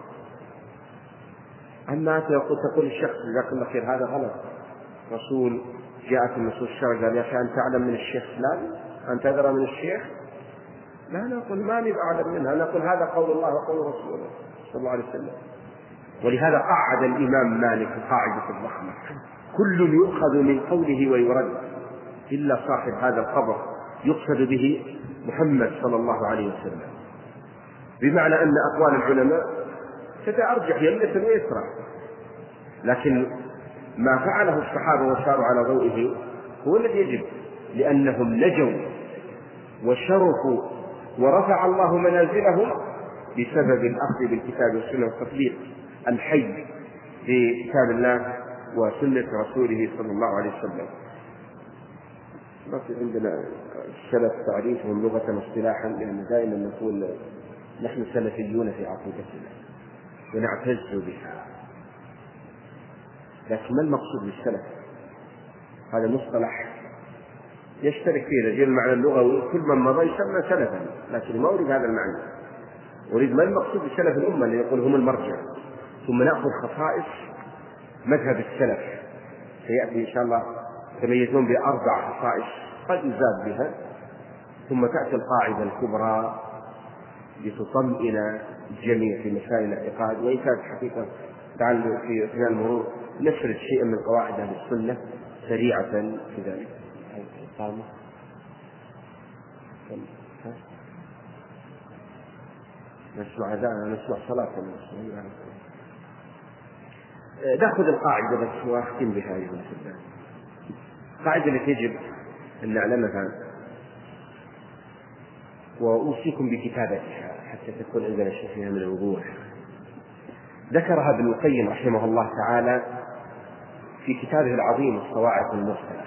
أما تقول الشخص جزاك الله خير هذا غلط، رسول جاءت النصوص الشرعية قال يا أخي أنت أعلم من الشيخ فلان، أنت أدرى من الشيخ، لا نقول ما نبقى أعلم منها، نقول هذا قول الله وقول رسوله صلى الله عليه وسلم. ولهذا قعد الإمام مالك قاعدة الضخمة كل يؤخذ من قوله ويرد إلا صاحب هذا القبر يقصد به محمد صلى الله عليه وسلم. بمعنى أن أقوال العلماء ستأرجح يمنة ويسرى، لكن ما فعله الصحابة وساروا على ضوئه هو الذي يجب، لأنهم نجوا وشرفوا ورفع الله منازلهم بسبب الأخذ بالكتاب والسنة والتطبيق الحي في كتاب الله وسنة رسوله صلى الله عليه وسلم. لكن عندنا السلف تعريفهم لغة واصطلاحا، لأن دائما نقول نحن سلفيون في عقيدتنا ونعتز بها، لكن ما المقصود بالسلف؟ هذا مصطلح يشترك فيه رجال المعنى اللغوي، كل من مضى يسمى سلفا، لكن ما أريد هذا المعنى. أريد ما المقصود بسلف الأمة اللي يقول هم المرجع. ثم نأخذ خصائص مذهب السلف، سيأتي إن شاء الله تميزون بأربع خصائص قد يزاد بها، ثم تأتي القاعدة الكبرى لتطمئن الجميع في مسائل الاعتقاد. وإن كانت حقيقة تعال في أثناء المرور نسرد شيئا من قواعد أهل السنة سريعة في ذلك. نسمع أذان، نسمع صلاة، نأخذ القاعدة بس وأختم بها أيها الأحبة. القاعدة التي يجب أن نعلمها وأوصيكم بكتابتها حتى تكون عندنا شيء فيها من الوضوح. ذكرها ابن القيم رحمه الله تعالى في كتابه العظيم الصواعق المرسلة،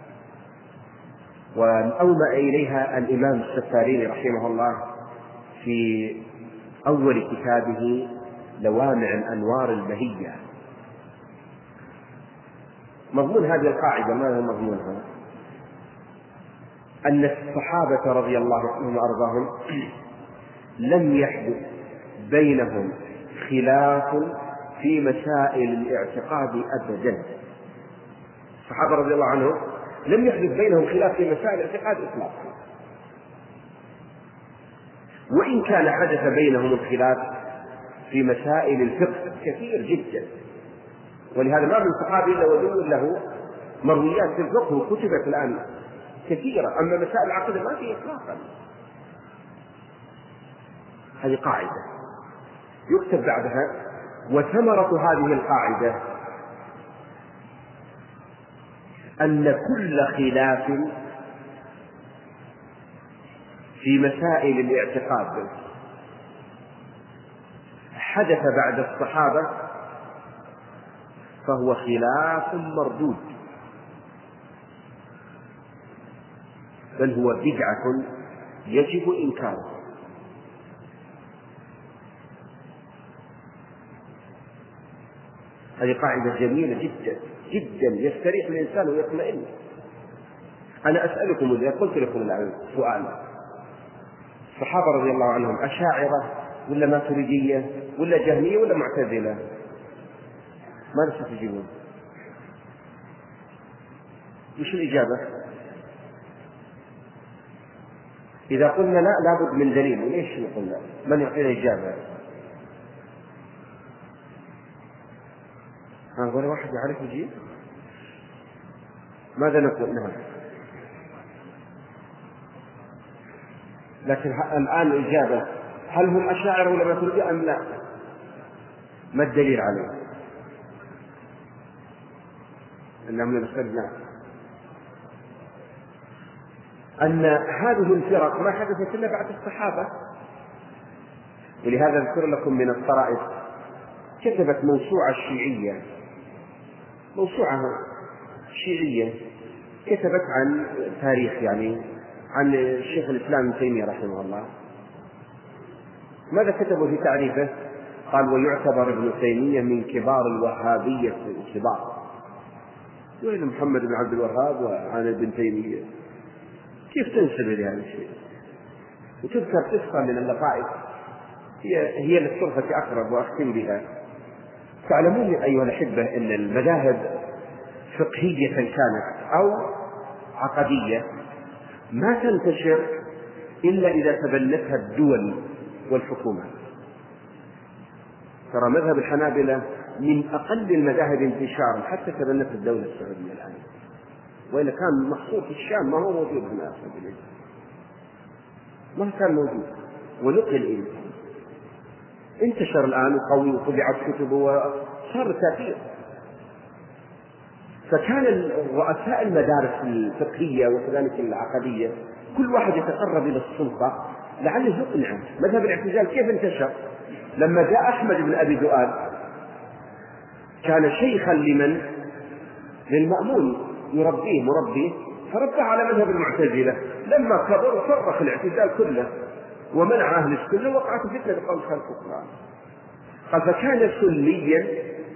وأومأ إليها الإمام السفاريني رحمه الله في أول كتابه لوامع الأنوار البهية. مضمون هذه القاعدة ما هو مضمونها؟ أن الصحابة رضي الله عنهم وأرضاهم لم يحدث بينهم خلاف في مسائل الاعتقاد أبدا. الصحابة رضي الله عنهم لم يحدث بينهم خلاف في مسائل الاعتقاد إطلاقا، وإن كان حدث بينهم الخلاف في مسائل الفقه كثير جدا، ولهذا ما من صحابي إلا ودون له مرويات في الفقه وكتبت الآن كثيرة، أما مسائل العقيدة ما فيه إطلاقا. هذه قاعدة يكتب بعدها. وثمرة هذه القاعدة أن كل خلاف في مسائل الاعتقاد حدث بعد الصحابة فهو خلاف مردود، بل هو بدعة يجب إنكاره. هذه قاعدة جميلة جدا جدا يستريح الإنسان ويطمئن. أنا أسألكم إذا قلت لكم الآن سؤال: الصحابة رضي الله عنهم أشاعرة ولا ماتريدية ولا جهمية ولا معتزلة؟ ماذا ستجيبون؟ وش الإجابة؟ إذا قلنا لا لابد من دليل، وليش نقول لا؟ من يعطينا إجابة؟ ولا واحد يعرف يجيب؟ ماذا نقول؟ نعم. لكن الآن الإجابة: هل هم أشاعرة ولا ماتريدية أم لا؟ ما الدليل عليه؟ إنهم نستدنا أن هذه الفرق ما حدثت إلا بعد الصحابة. ولهذا أذكر لكم من الطرائف، كتبت موسوعة شيعية، موسوعة شيعية كتبت عن تاريخ، يعني عن الشيخ الإسلام ابن تيمية رحمه الله. ماذا كتبوا في تعريفه؟ قال: ويعتبر ابن تيمية من كبار الوهابية الكبار. وين محمد بن عبد الوهاب وعن ابن تيمية؟ كيف تنسب لهذا الشيء؟ وتذكر قصة من اللطائف هي للصرفة أقرب وأختم بها. تعلمون أيها الأحبة أن المذاهب فقهية كانت أو عقدية ما تنتشر إلا إذا تبنتها الدول والحكومات. ترى مذهب الحنابلة من أقل المذاهب انتشارا حتى تبنتها الدولة السعودية الآن، وإلا كان محصور في الشام، ما هو موجود هنا أصلا، ما كان موجود ونقل إليه. انتشر الآن وقوي وطبعت كتبه وصار تأثير. فكان رؤساء المدارس الفقهية وكذلك العقدية كل واحد يتقرب إلى السلطة لعله يقنعه. مذهب الاعتزال كيف انتشر؟ لما جاء أحمد بن أبي ذؤاب كان شيخا للمأمون يربيه مربيه، فربى على مذهب المعتزلة. لما كبر صرخ الاعتزال كله ومنع أهل السنة، وقعت فتنة بقول خلق القرآن. قال: فكان سنيا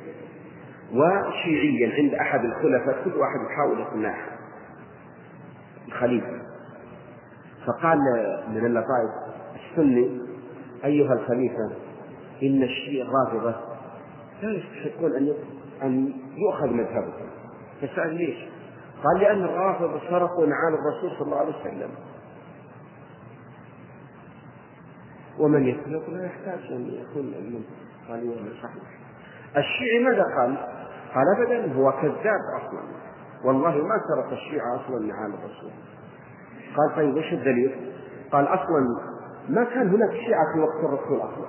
وشيعيا عند أحد الخلفاء، كل واحد يحاول إقناع الخليفة. فقال من اللطائف السني: أيها الخليفة، إن الشيعة الرافضة لا يستحقون أن يؤخذ مذهبهم. فسأل: ليش؟ قال: لأن الرافضة سرقوا نعال الرسول صلى الله عليه وسلم، ومن يسرق لا يحتاج أن يكون منه. قال: صحيح. الشيعي ماذا قال؟ قال: أبدا، هو كذاب أصلا، والله ما سرق الشيعة أصلا نعال الرسول. قال: طيب وش الدليل؟ قال: أصلا ما كان هناك شيعة في وقت الرسول أصلا.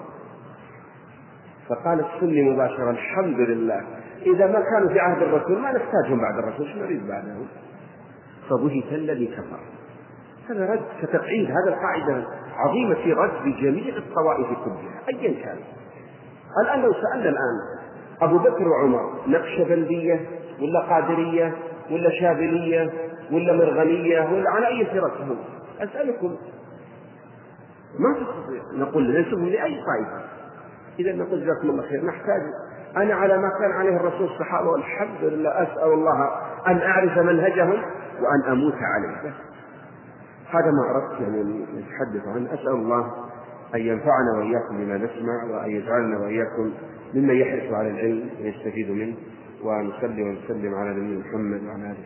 فقال السني مباشرة: الحمد لله، إذا ما كانوا في عهد الرسول ما نحتاجهم بعد الرسول، شو نريد بعدهم؟ فبهت الذي كفر. هذا رد كتقعيد، هذا القاعدة عظيمة في رد بجميع الطوائف كلها أيا كان. الآن لو سألنا الآن أبو بكر وعمر نقشبندية ولا قادرية ولا شاذلية ولا مرغنية ولا على أي فرقهم، أسألكم ما تستطيع نقول ننسبهم لأي طائفة. إذا نقول جزاكم الله خير، نحتاج أنا على ما كان عليه الرسول الصحابة، والحمد لله، أسأل الله أن أعرف منهجهم وأن أموت عليه. هذا ما أردت يعني نتحدث عنه. أسأل الله أن ينفعنا وإياكم بما نسمع، وأن يجعلنا وإياكم ممن يحرص على العلم ويستفيد منه، ونصلي ونسلم على نبينا محمد وعلى آله.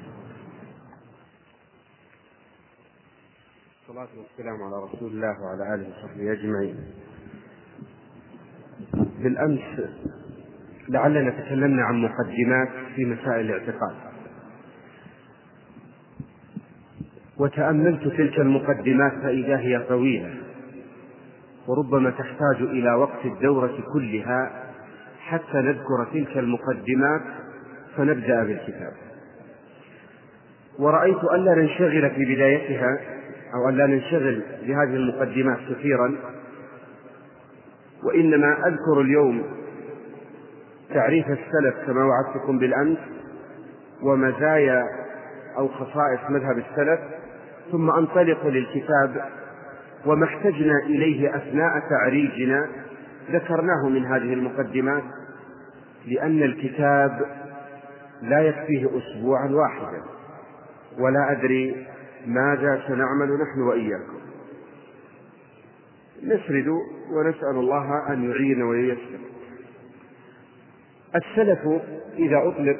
الصلاة والسلام على رسول الله وعلى آله وصحبه أجمعين. بالأمس لعلنا تكلمنا عن مقدمات في مسائل الاعتقاد، وتأملت تلك المقدمات فإذا هي طويلة، وربما تحتاج إلى وقت الدورة كلها حتى نذكر تلك المقدمات فنبدأ بالكتاب. ورأيت ألا ننشغل في بدايتها أو ألا ننشغل بهذه المقدمات كثيرا، وإنما أذكر اليوم تعريف السلف كما وعدتكم بالأمس، ومزايا أو خصائص مذهب السلف، ثم أنطلق للكتاب وما احتجنا إليه أثناء تعريجنا ذكرناه من هذه المقدمات، لأن الكتاب لا يكفيه أسبوعا واحدا، ولا أدري ماذا سنعمل نحن وإياكم. نسرد ونسأل الله أن يعين وييسر. السلف إذا أطلق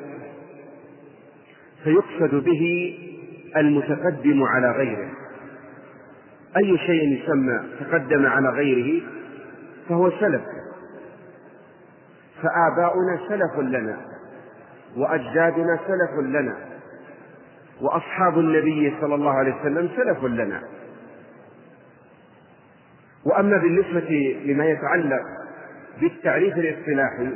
فيقصد به المتقدم على غيره، أي شيء يسمى تقدم على غيره فهو سلف. فآباؤنا سلف لنا، وأجدادنا سلف لنا، وأصحاب النبي صلى الله عليه وسلم سلف لنا. وأما بالنسبة لما يتعلق بالتعريف الاصطلاحي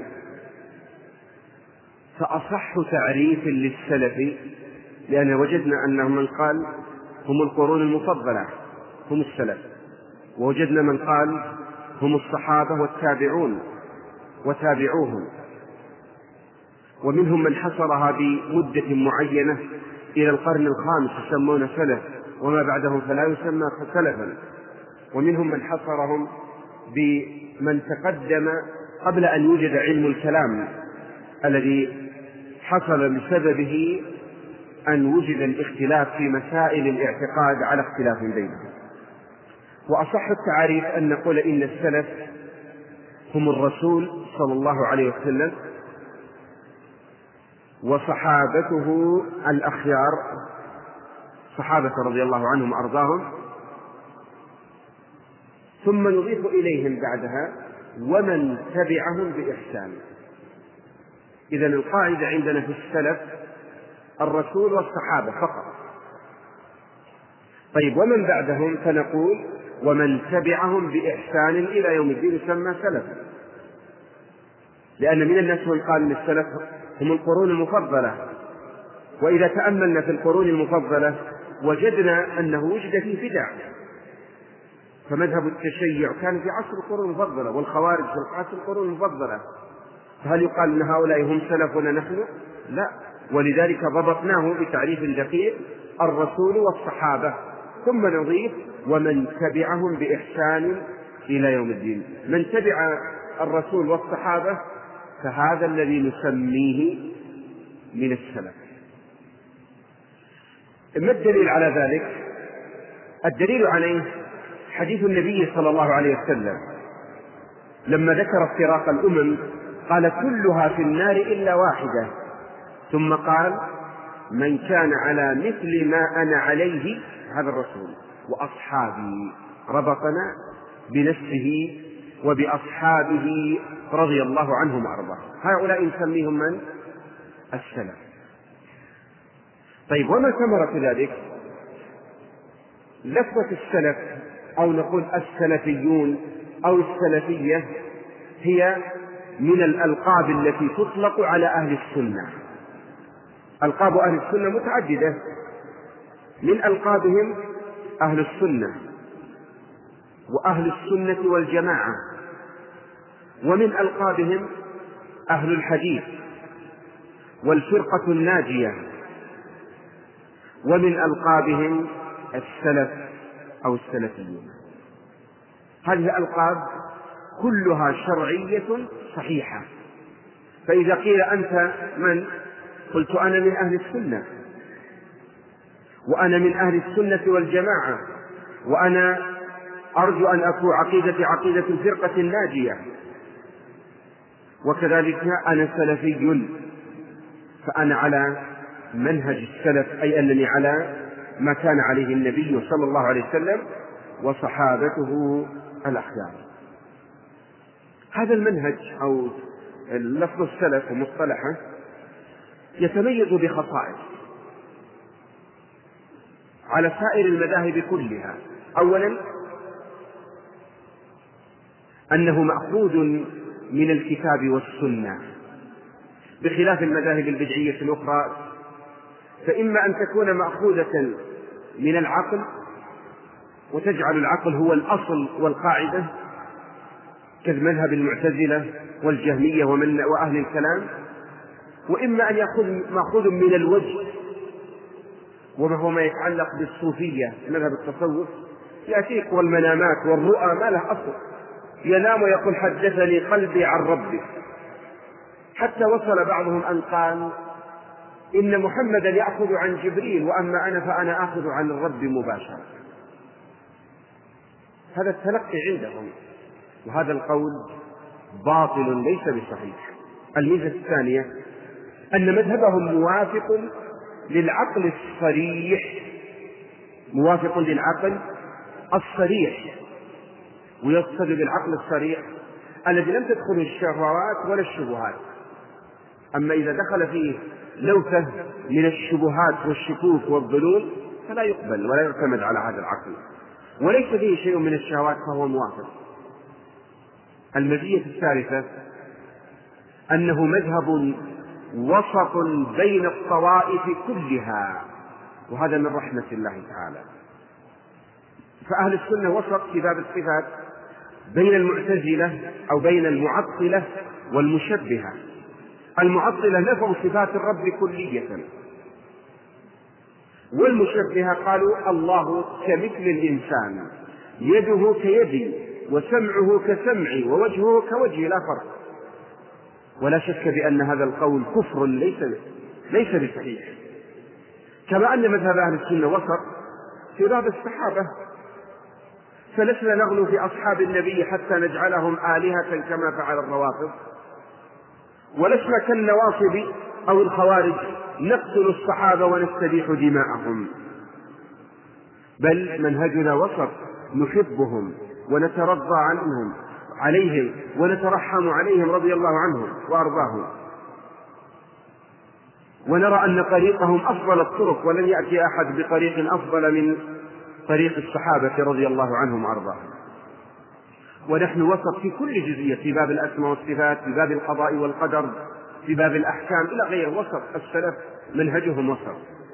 فأصح تعريف للسلف، لأن وجدنا أنهم من قال هم القرون المفضلة هم السلف، ووجدنا من قال هم الصحابة والتابعون وتابعوهم، ومنهم من حصرها بمدة معينة إلى القرن الخامس يسمون سلف، وما بعدهم فلا يسمى سلفا. ومنهم من حصرهم بمن تقدم قبل أن يوجد علم الكلام الذي حصل بسببه أن وجد الاختلاف في مسائل الاعتقاد على اختلاف بينهم. وأصح التعاريف أن نقول إن السلف هم الرسول صلى الله عليه وسلم وصحابته الأخيار، صحابة رضي الله عنهم وأرضاهم، ثم نضيف إليهم بعدها ومن تبعهم بإحسان. إذن القاعدة عندنا في السلف الرسول والصحابة فقط. طيب ومن بعدهم فنقول ومن تبعهم بإحسان إلى يوم الدين يسمى سلفا، لأن من الناس من قال إن السلف هم القرون المفضلة. وإذا تأملنا في القرون المفضلة وجدنا أنه وجد فيه بدع، فمذهب التشيع كان في عصر القرون المفضلة، والخوارج في عصر القرون المفضلة، فهل يقال أن هؤلاء هم سلفنا نحن؟ لا. ولذلك ضبطناه بتعريف دقيق الرسول والصحابة، ثم نضيف ومن تبعهم بإحسان إلى يوم الدين. من تبع الرسول والصحابة فهذا الذي نسميه من السلف. ما الدليل على ذلك؟ الدليل عليه حديث النبي صلى الله عليه وسلم لما ذكر افتراق الأمم قال كلها في النار إلا واحدة، ثم قال من كان على مثل ما أنا عليه، هذا الرسول، وأصحابي، ربطنا بنفسه وبأصحابه رضي الله عنهم وأرضاهم. هؤلاء نسميهم من؟ السلف. طيب وما ثمرة ذلك؟ لفظة السلف أو نقول السلفيون أو السلفية هي من الألقاب التي تطلق على أهل السنة. ألقاب أهل السنة متعددة، من ألقابهم أهل السنة وأهل السنة والجماعة، ومن ألقابهم أهل الحديث والفرقة الناجية، ومن ألقابهم السلف أو السلفيون. هذه ألقاب كلها شرعية صحيحة. فإذا قيل أنت من؟ قلت أنا من أهل السنة، وأنا من أهل السنة والجماعة، وأنا أرجو أن أكون عقيدة الفرقة الناجية، وكذلك أنا سلفي، فأنا على منهج السلف، أي أنني على ما كان عليه النبي صلى الله عليه وسلم وصحابته الأخيار. هذا المنهج أو لفظ السلف ومصطلحه يتميز بخصائص على سائر المذاهب كلها. أولا أنه مأخوذ من الكتاب والسنة، بخلاف المذاهب البدعية الأخرى، فإما أن تكون مأخوذة من العقل وتجعل العقل هو الأصل والقاعدة كمذهب المعتزلة والجهمية وأهل الكلام، وإما أن يكون مأخوذ من الوجه، وهو ما يتعلق بالصوفية مذهب التصوف، يأتيك والمنامات والرؤى ما له أصل، ينام ويقول حدثني قلبي عن ربي، حتى وصل بعضهم أن قال إن محمدا يأخذ عن جبريل وأما أنا فأنا آخذ عن الرب مباشرة. هذا التلقي عندهم، وهذا القول باطل ليس بصحيح. الميزة الثانية أن مذهبهم موافق للعقل الصريح، موافق للعقل الصريح، ويقصد بالعقل الصريح الذي لم تدخله الشهوات ولا الشبهات. أما إذا دخل فيه لوثة من الشبهات والشكوك والظنون فلا يقبل ولا يعتمد على هذا العقل، وليس فيه شيء من الشهوات فهو موافق. المزية الثالثة أنه مذهب وسط بين الطوائف كلها، وهذا من رحمة الله تعالى. فأهل السنة وسط في باب الصفات بين المعتزلة أو بين المعطلة والمشبهة. المعطلة نفوا صفات الرب كلية، والمشبهة قالوا الله كمثل الإنسان، يده كيدي وسمعه كسمعي ووجهه كوجهي، لا فرق. ولا شك بأن هذا القول كفر ليس بصحيح. كما أن مذهب أهل السنة وسط في باب الصحابة، فلسنا نغلو في أصحاب النبي حتى نجعلهم آلهة كما فعل الروافض، ولسنا كالنواصب أو الخوارج نقتل الصحابة ونستبيح دماءهم، بل منهجنا وسط، نحبهم ونترضى عليهم ونترحم عليهم رضي الله عنهم وأرضاهم، ونرى أن طريقهم أفضل الطرق، ولن يأتي أحد بطريق أفضل من طريق الصحابة رضي الله عنهم وأرضاهم. ونحن وسط في كل جزئية، في باب الأسماء والصفات، في باب القضاء والقدر، في باب الأحكام إلى غير وسط. السلف منهجهم وسط.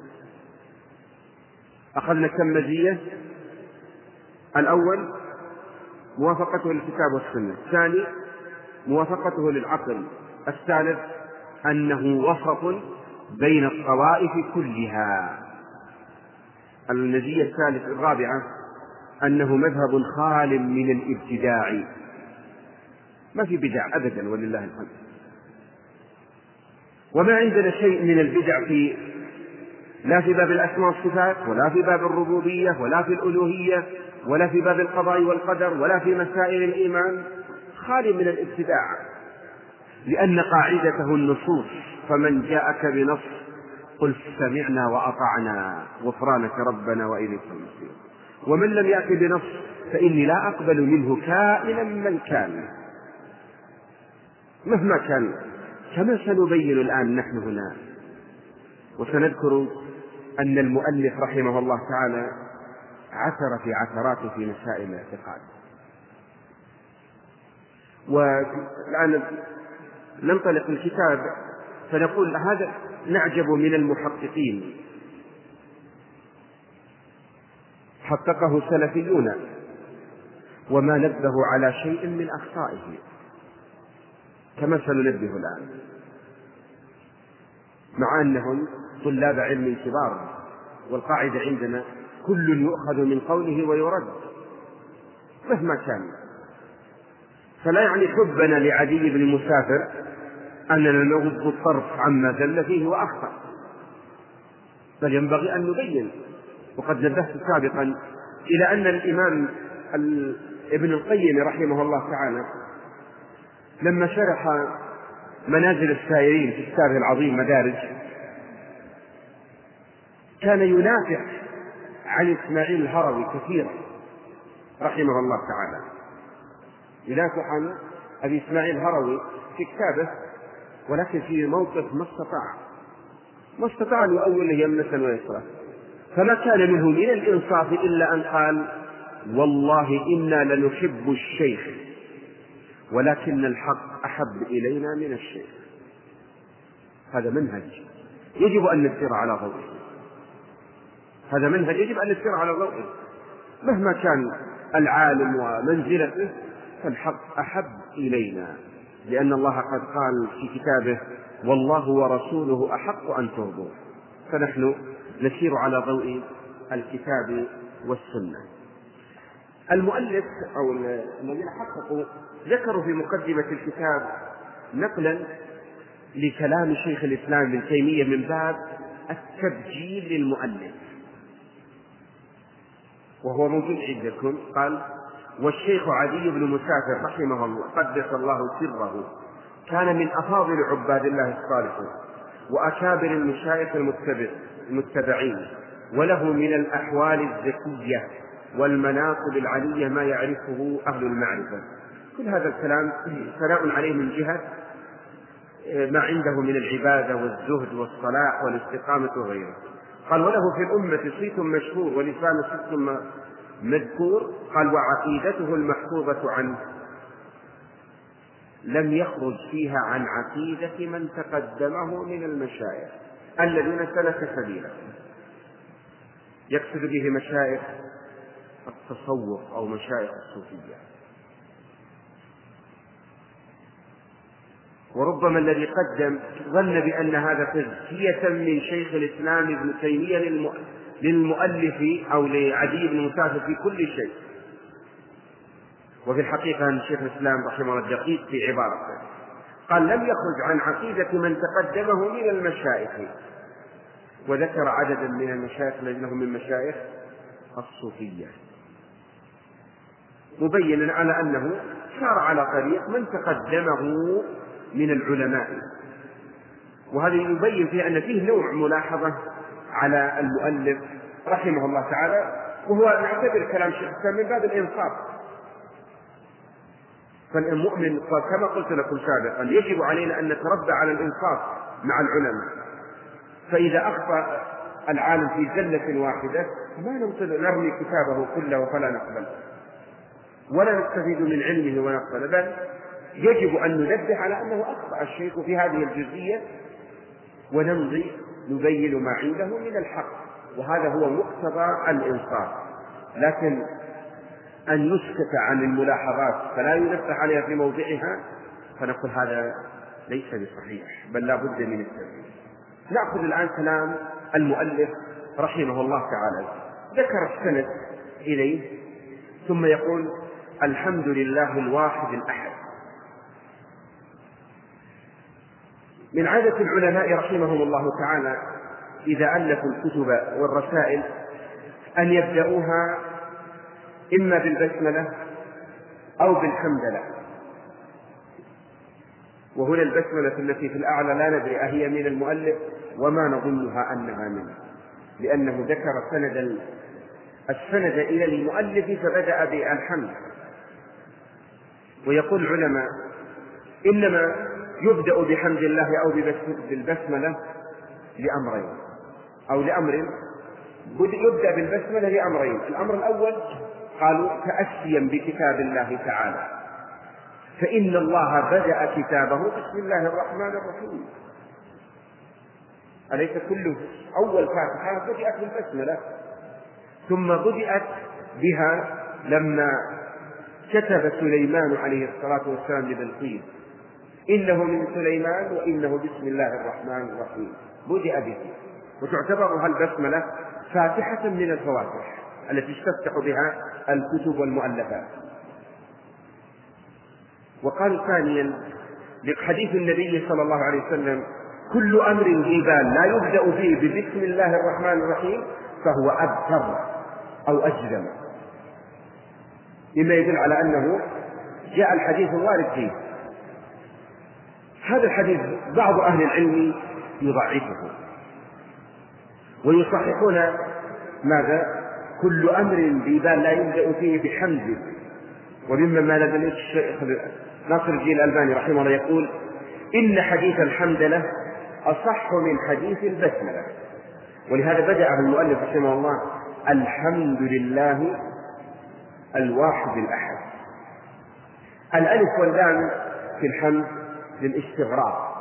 أخذنا كم مزية؟ الأول موافقته للكتاب والسنة، الثاني موافقته للعقل، الثالث أنه وسط بين الطوائف كلها. المزية الرابعة أنه مذهب خال من الابتداع، ما في بدع أبدا ولله الحمد، وما عندنا شيء من البدع لا في باب الأسماء والصفات، ولا في باب الربوبية، ولا في الألوهية، ولا في باب القضاء والقدر، ولا في مسائل الإيمان، خالي من الابتداع، لأن قاعدته النصوص، فمن جاءك بنص قل سمعنا وأطعنا غفرانك ربنا وإليك المصير، ومن لم يأت بنص فإني لا أقبل منه كائنا من كان مهما كان، كما سنبين الآن نحن هنا. وسنذكر أن المؤلف رحمه الله تعالى عثر في عثراته في مسائل الاعتقاد. والآن ننطلق الكتاب فنقول هذا نعجب من المحققين، حققه سلفيون وما نبهوا على شيء من أخطائه، كما سننبه الآن، مع أنهم طلاب علم كبار، والقاعدة عندنا كل يؤخذ من قوله ويرد مهما كان. فلا يعني حبنا لعدي بن المسافر أننا نغض الطرف عما زل فيه وأخطأ، بل ينبغي أن نبين. وقد نبهت سابقا إلى أن الإمام ابن القيم رحمه الله تعالى لما شرح منازل السائرين في كتابه العظيم مدارج كان ينافع عن إسماعيل الهروي كثيرا رحمه الله تعالى، ينافع عن أبي إسماعيل الهروي في كتابه ولكن في موقف ما استطاع أن يؤول يمنة ويسرى، فما كان منه من الإنصاف إلا أن قال: والله إنا لنحب الشيخ ولكن الحق أحب إلينا من الشيخ. هذا منهج يجب أن نسير على ضوئه، هذا منهج يجب أن نسير على ضوئه. مهما كان العالم ومنزلته فالحق أحب إلينا، لأن الله قد قال في كتابه: والله ورسوله أحق أن ترضوه. فنحن نسير على ضوء الكتاب والسنة. المؤلف أو الذين حققوا ذكروا في مقدمة الكتاب نقلا لكلام شيخ الإسلام ابن تيمية من باب التبجيل للمؤلف، وهو موجود عندكم. قال: والشيخ عدي بن مسافر رحمه الله قدس الله سره كان من أفاضل عباد الله الصالحين وأكابر المشايخ المتبعين، وله من الأحوال الذكية والمناقب العلية ما يعرفه أهل المعرفة. كل هذا الكلام ثناء عليه من جهة ما عنده من العبادة والزهد والصلاح والاستقامة وغيره. قال: وله في الأمة صيت مشهور ولسان صدق مذكور. قال: وعقيدته المحفوظة عنه لم يخرج فيها عن عقيدة من تقدمه من المشايخ الذين سلك سبيله. يقصد به مشايخ التصوف أو مشايخ الصوفية. وربما الذي قدم ظن بأن هذا تزكية من شيخ الإسلام ابن تيمية للمؤلف أو لعدي بن مسافر في كل شيء، وفي الحقيقة أن شيخ الإسلام رحمه الله دقيق في عبارته. قال: لم يخرج عن عقيدة من تقدمه من المشايخ، وذكر عددا من المشايخ الذين هم من مشايخ الصوفية، مبينا على أنه سار على طريق من تقدمه من العلماء. وهذا يبين فيه أن فيه نوع ملاحظة على المؤلف رحمه الله تعالى، وهو نعتبر كلام شيخ الإسلام من باب الإنصاف. فالمؤمن كما قلت لكم سابقا يجب علينا أن نتربى على الإنصاف مع العلماء، فإذا أخطأ العالم في زلة واحدة ما نرمي كتابه كله فلا نقبل ولا نستفيد من علمه ونقبل، بل يجب أن ننبه على أنه أخطأ الشيخ في هذه الجزئية ونمضي نبين ما عنده من الحق، وهذا هو مقتضى الإنصاف. لكن أن يسكت عن الملاحظات فلا ينبه عليها في موضعها فنقول هذا ليس بصحيح، بل لا بد من التنبيه. نأخذ الآن كلام المؤلف رحمه الله تعالى. ذكر السند إليه ثم يقول: الحمد لله الواحد الأحد. من عادة العلماء رحمهم الله تعالى إذا ألفوا الكتب والرسائل أن يبدأوها إما بالبسملة أو بالحمدلله. وهنا البسملة التي في الأعلى لا ندري أهي من المؤلف وما نظنها أنها منه، لأنه ذكر السند إلى المؤلف فبدأ بالحمد. ويقول العلماء: إنما يبدأ بحمد الله أو بالبسملة لأمرين أو لأمر. يبدأ بالبسملة لأمرين: الأمر الأول قالوا تأسيا بكتاب الله تعالى، فإن الله بدأ كتابه بسم الله الرحمن الرحيم. أليس كله أول فاتحة بدأت بالبسملة، ثم بدأت بها لما كتب سليمان عليه الصلاة والسلام لبلقيس: إنه من سليمان وإنه بسم الله الرحمن الرحيم. بدأ به، وتعتبرها البسملة فاتحة من الفواتح التي تفتح بها الكتب والمؤلفات. وقال ثانيا لحديث النبي صلى الله عليه وسلم: كل أمر ذي بال لا يبدأ فيه ببسم الله الرحمن الرحيم فهو أبتر أو أجزم، مما يدل على أنه جاء الحديث الوارد فيه. هذا الحديث بعض أهل العلم يضعفه ويصححون ماذا؟ كل أمر ذي بال لا يبدأ فيه بحمد. ومما ما لدى الشيخ ناصر الدين الألباني رحمه الله يقول: إن حديث الحمدلة أصح من حديث البسملة. ولهذا بدأ المؤلف رحمه الله: الحمد لله الواحد الأحد. الألف واللام في الحمد للاستغراق،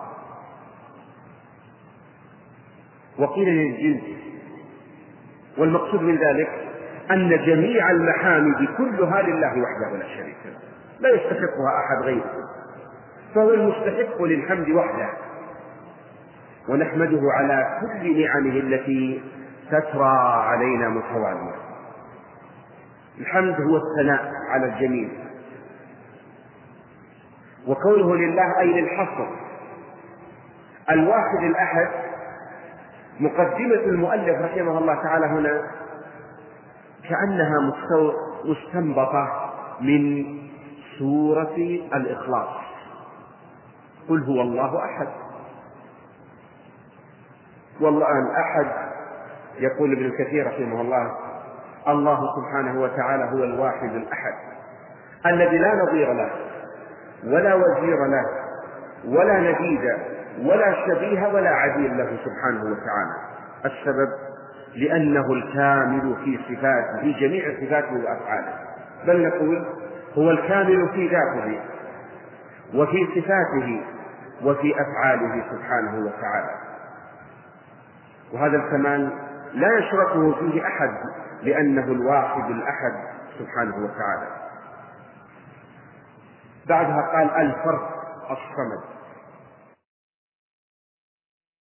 وقيل للجنس، والمقصود من ذلك أن جميع المحامد كلها لله وحده لا شريك له، لا يستحقها أحد غيره، فهو المستحق للحمد وحده، ونحمده على كل نعمه التي تترى علينا متوالية. الحمد هو الثناء على الجميل، وقوله لله أي للحصر. الواحد الأحد مقدمة المؤلف رحمه الله تعالى هنا كأنها مستنبطة من سورة الإخلاص: قل هو الله أحد. والله الأحد يقول ابن كثير رحمه الله: الله سبحانه وتعالى هو الواحد الأحد الذي لا نظير له ولا وزير له ولا نديد ولا شبيه ولا عديل له سبحانه وتعالى. السبب لأنه الكامل في صفاته، في جميع صفاته وأفعاله، بل نقول هو الكامل في ذاته وفي صفاته وفي أفعاله سبحانه وتعالى، وهذا الكمال لا يشركه فيه أحد لأنه الواحد الأحد سبحانه وتعالى. بعدها قال: الفرد الصمد.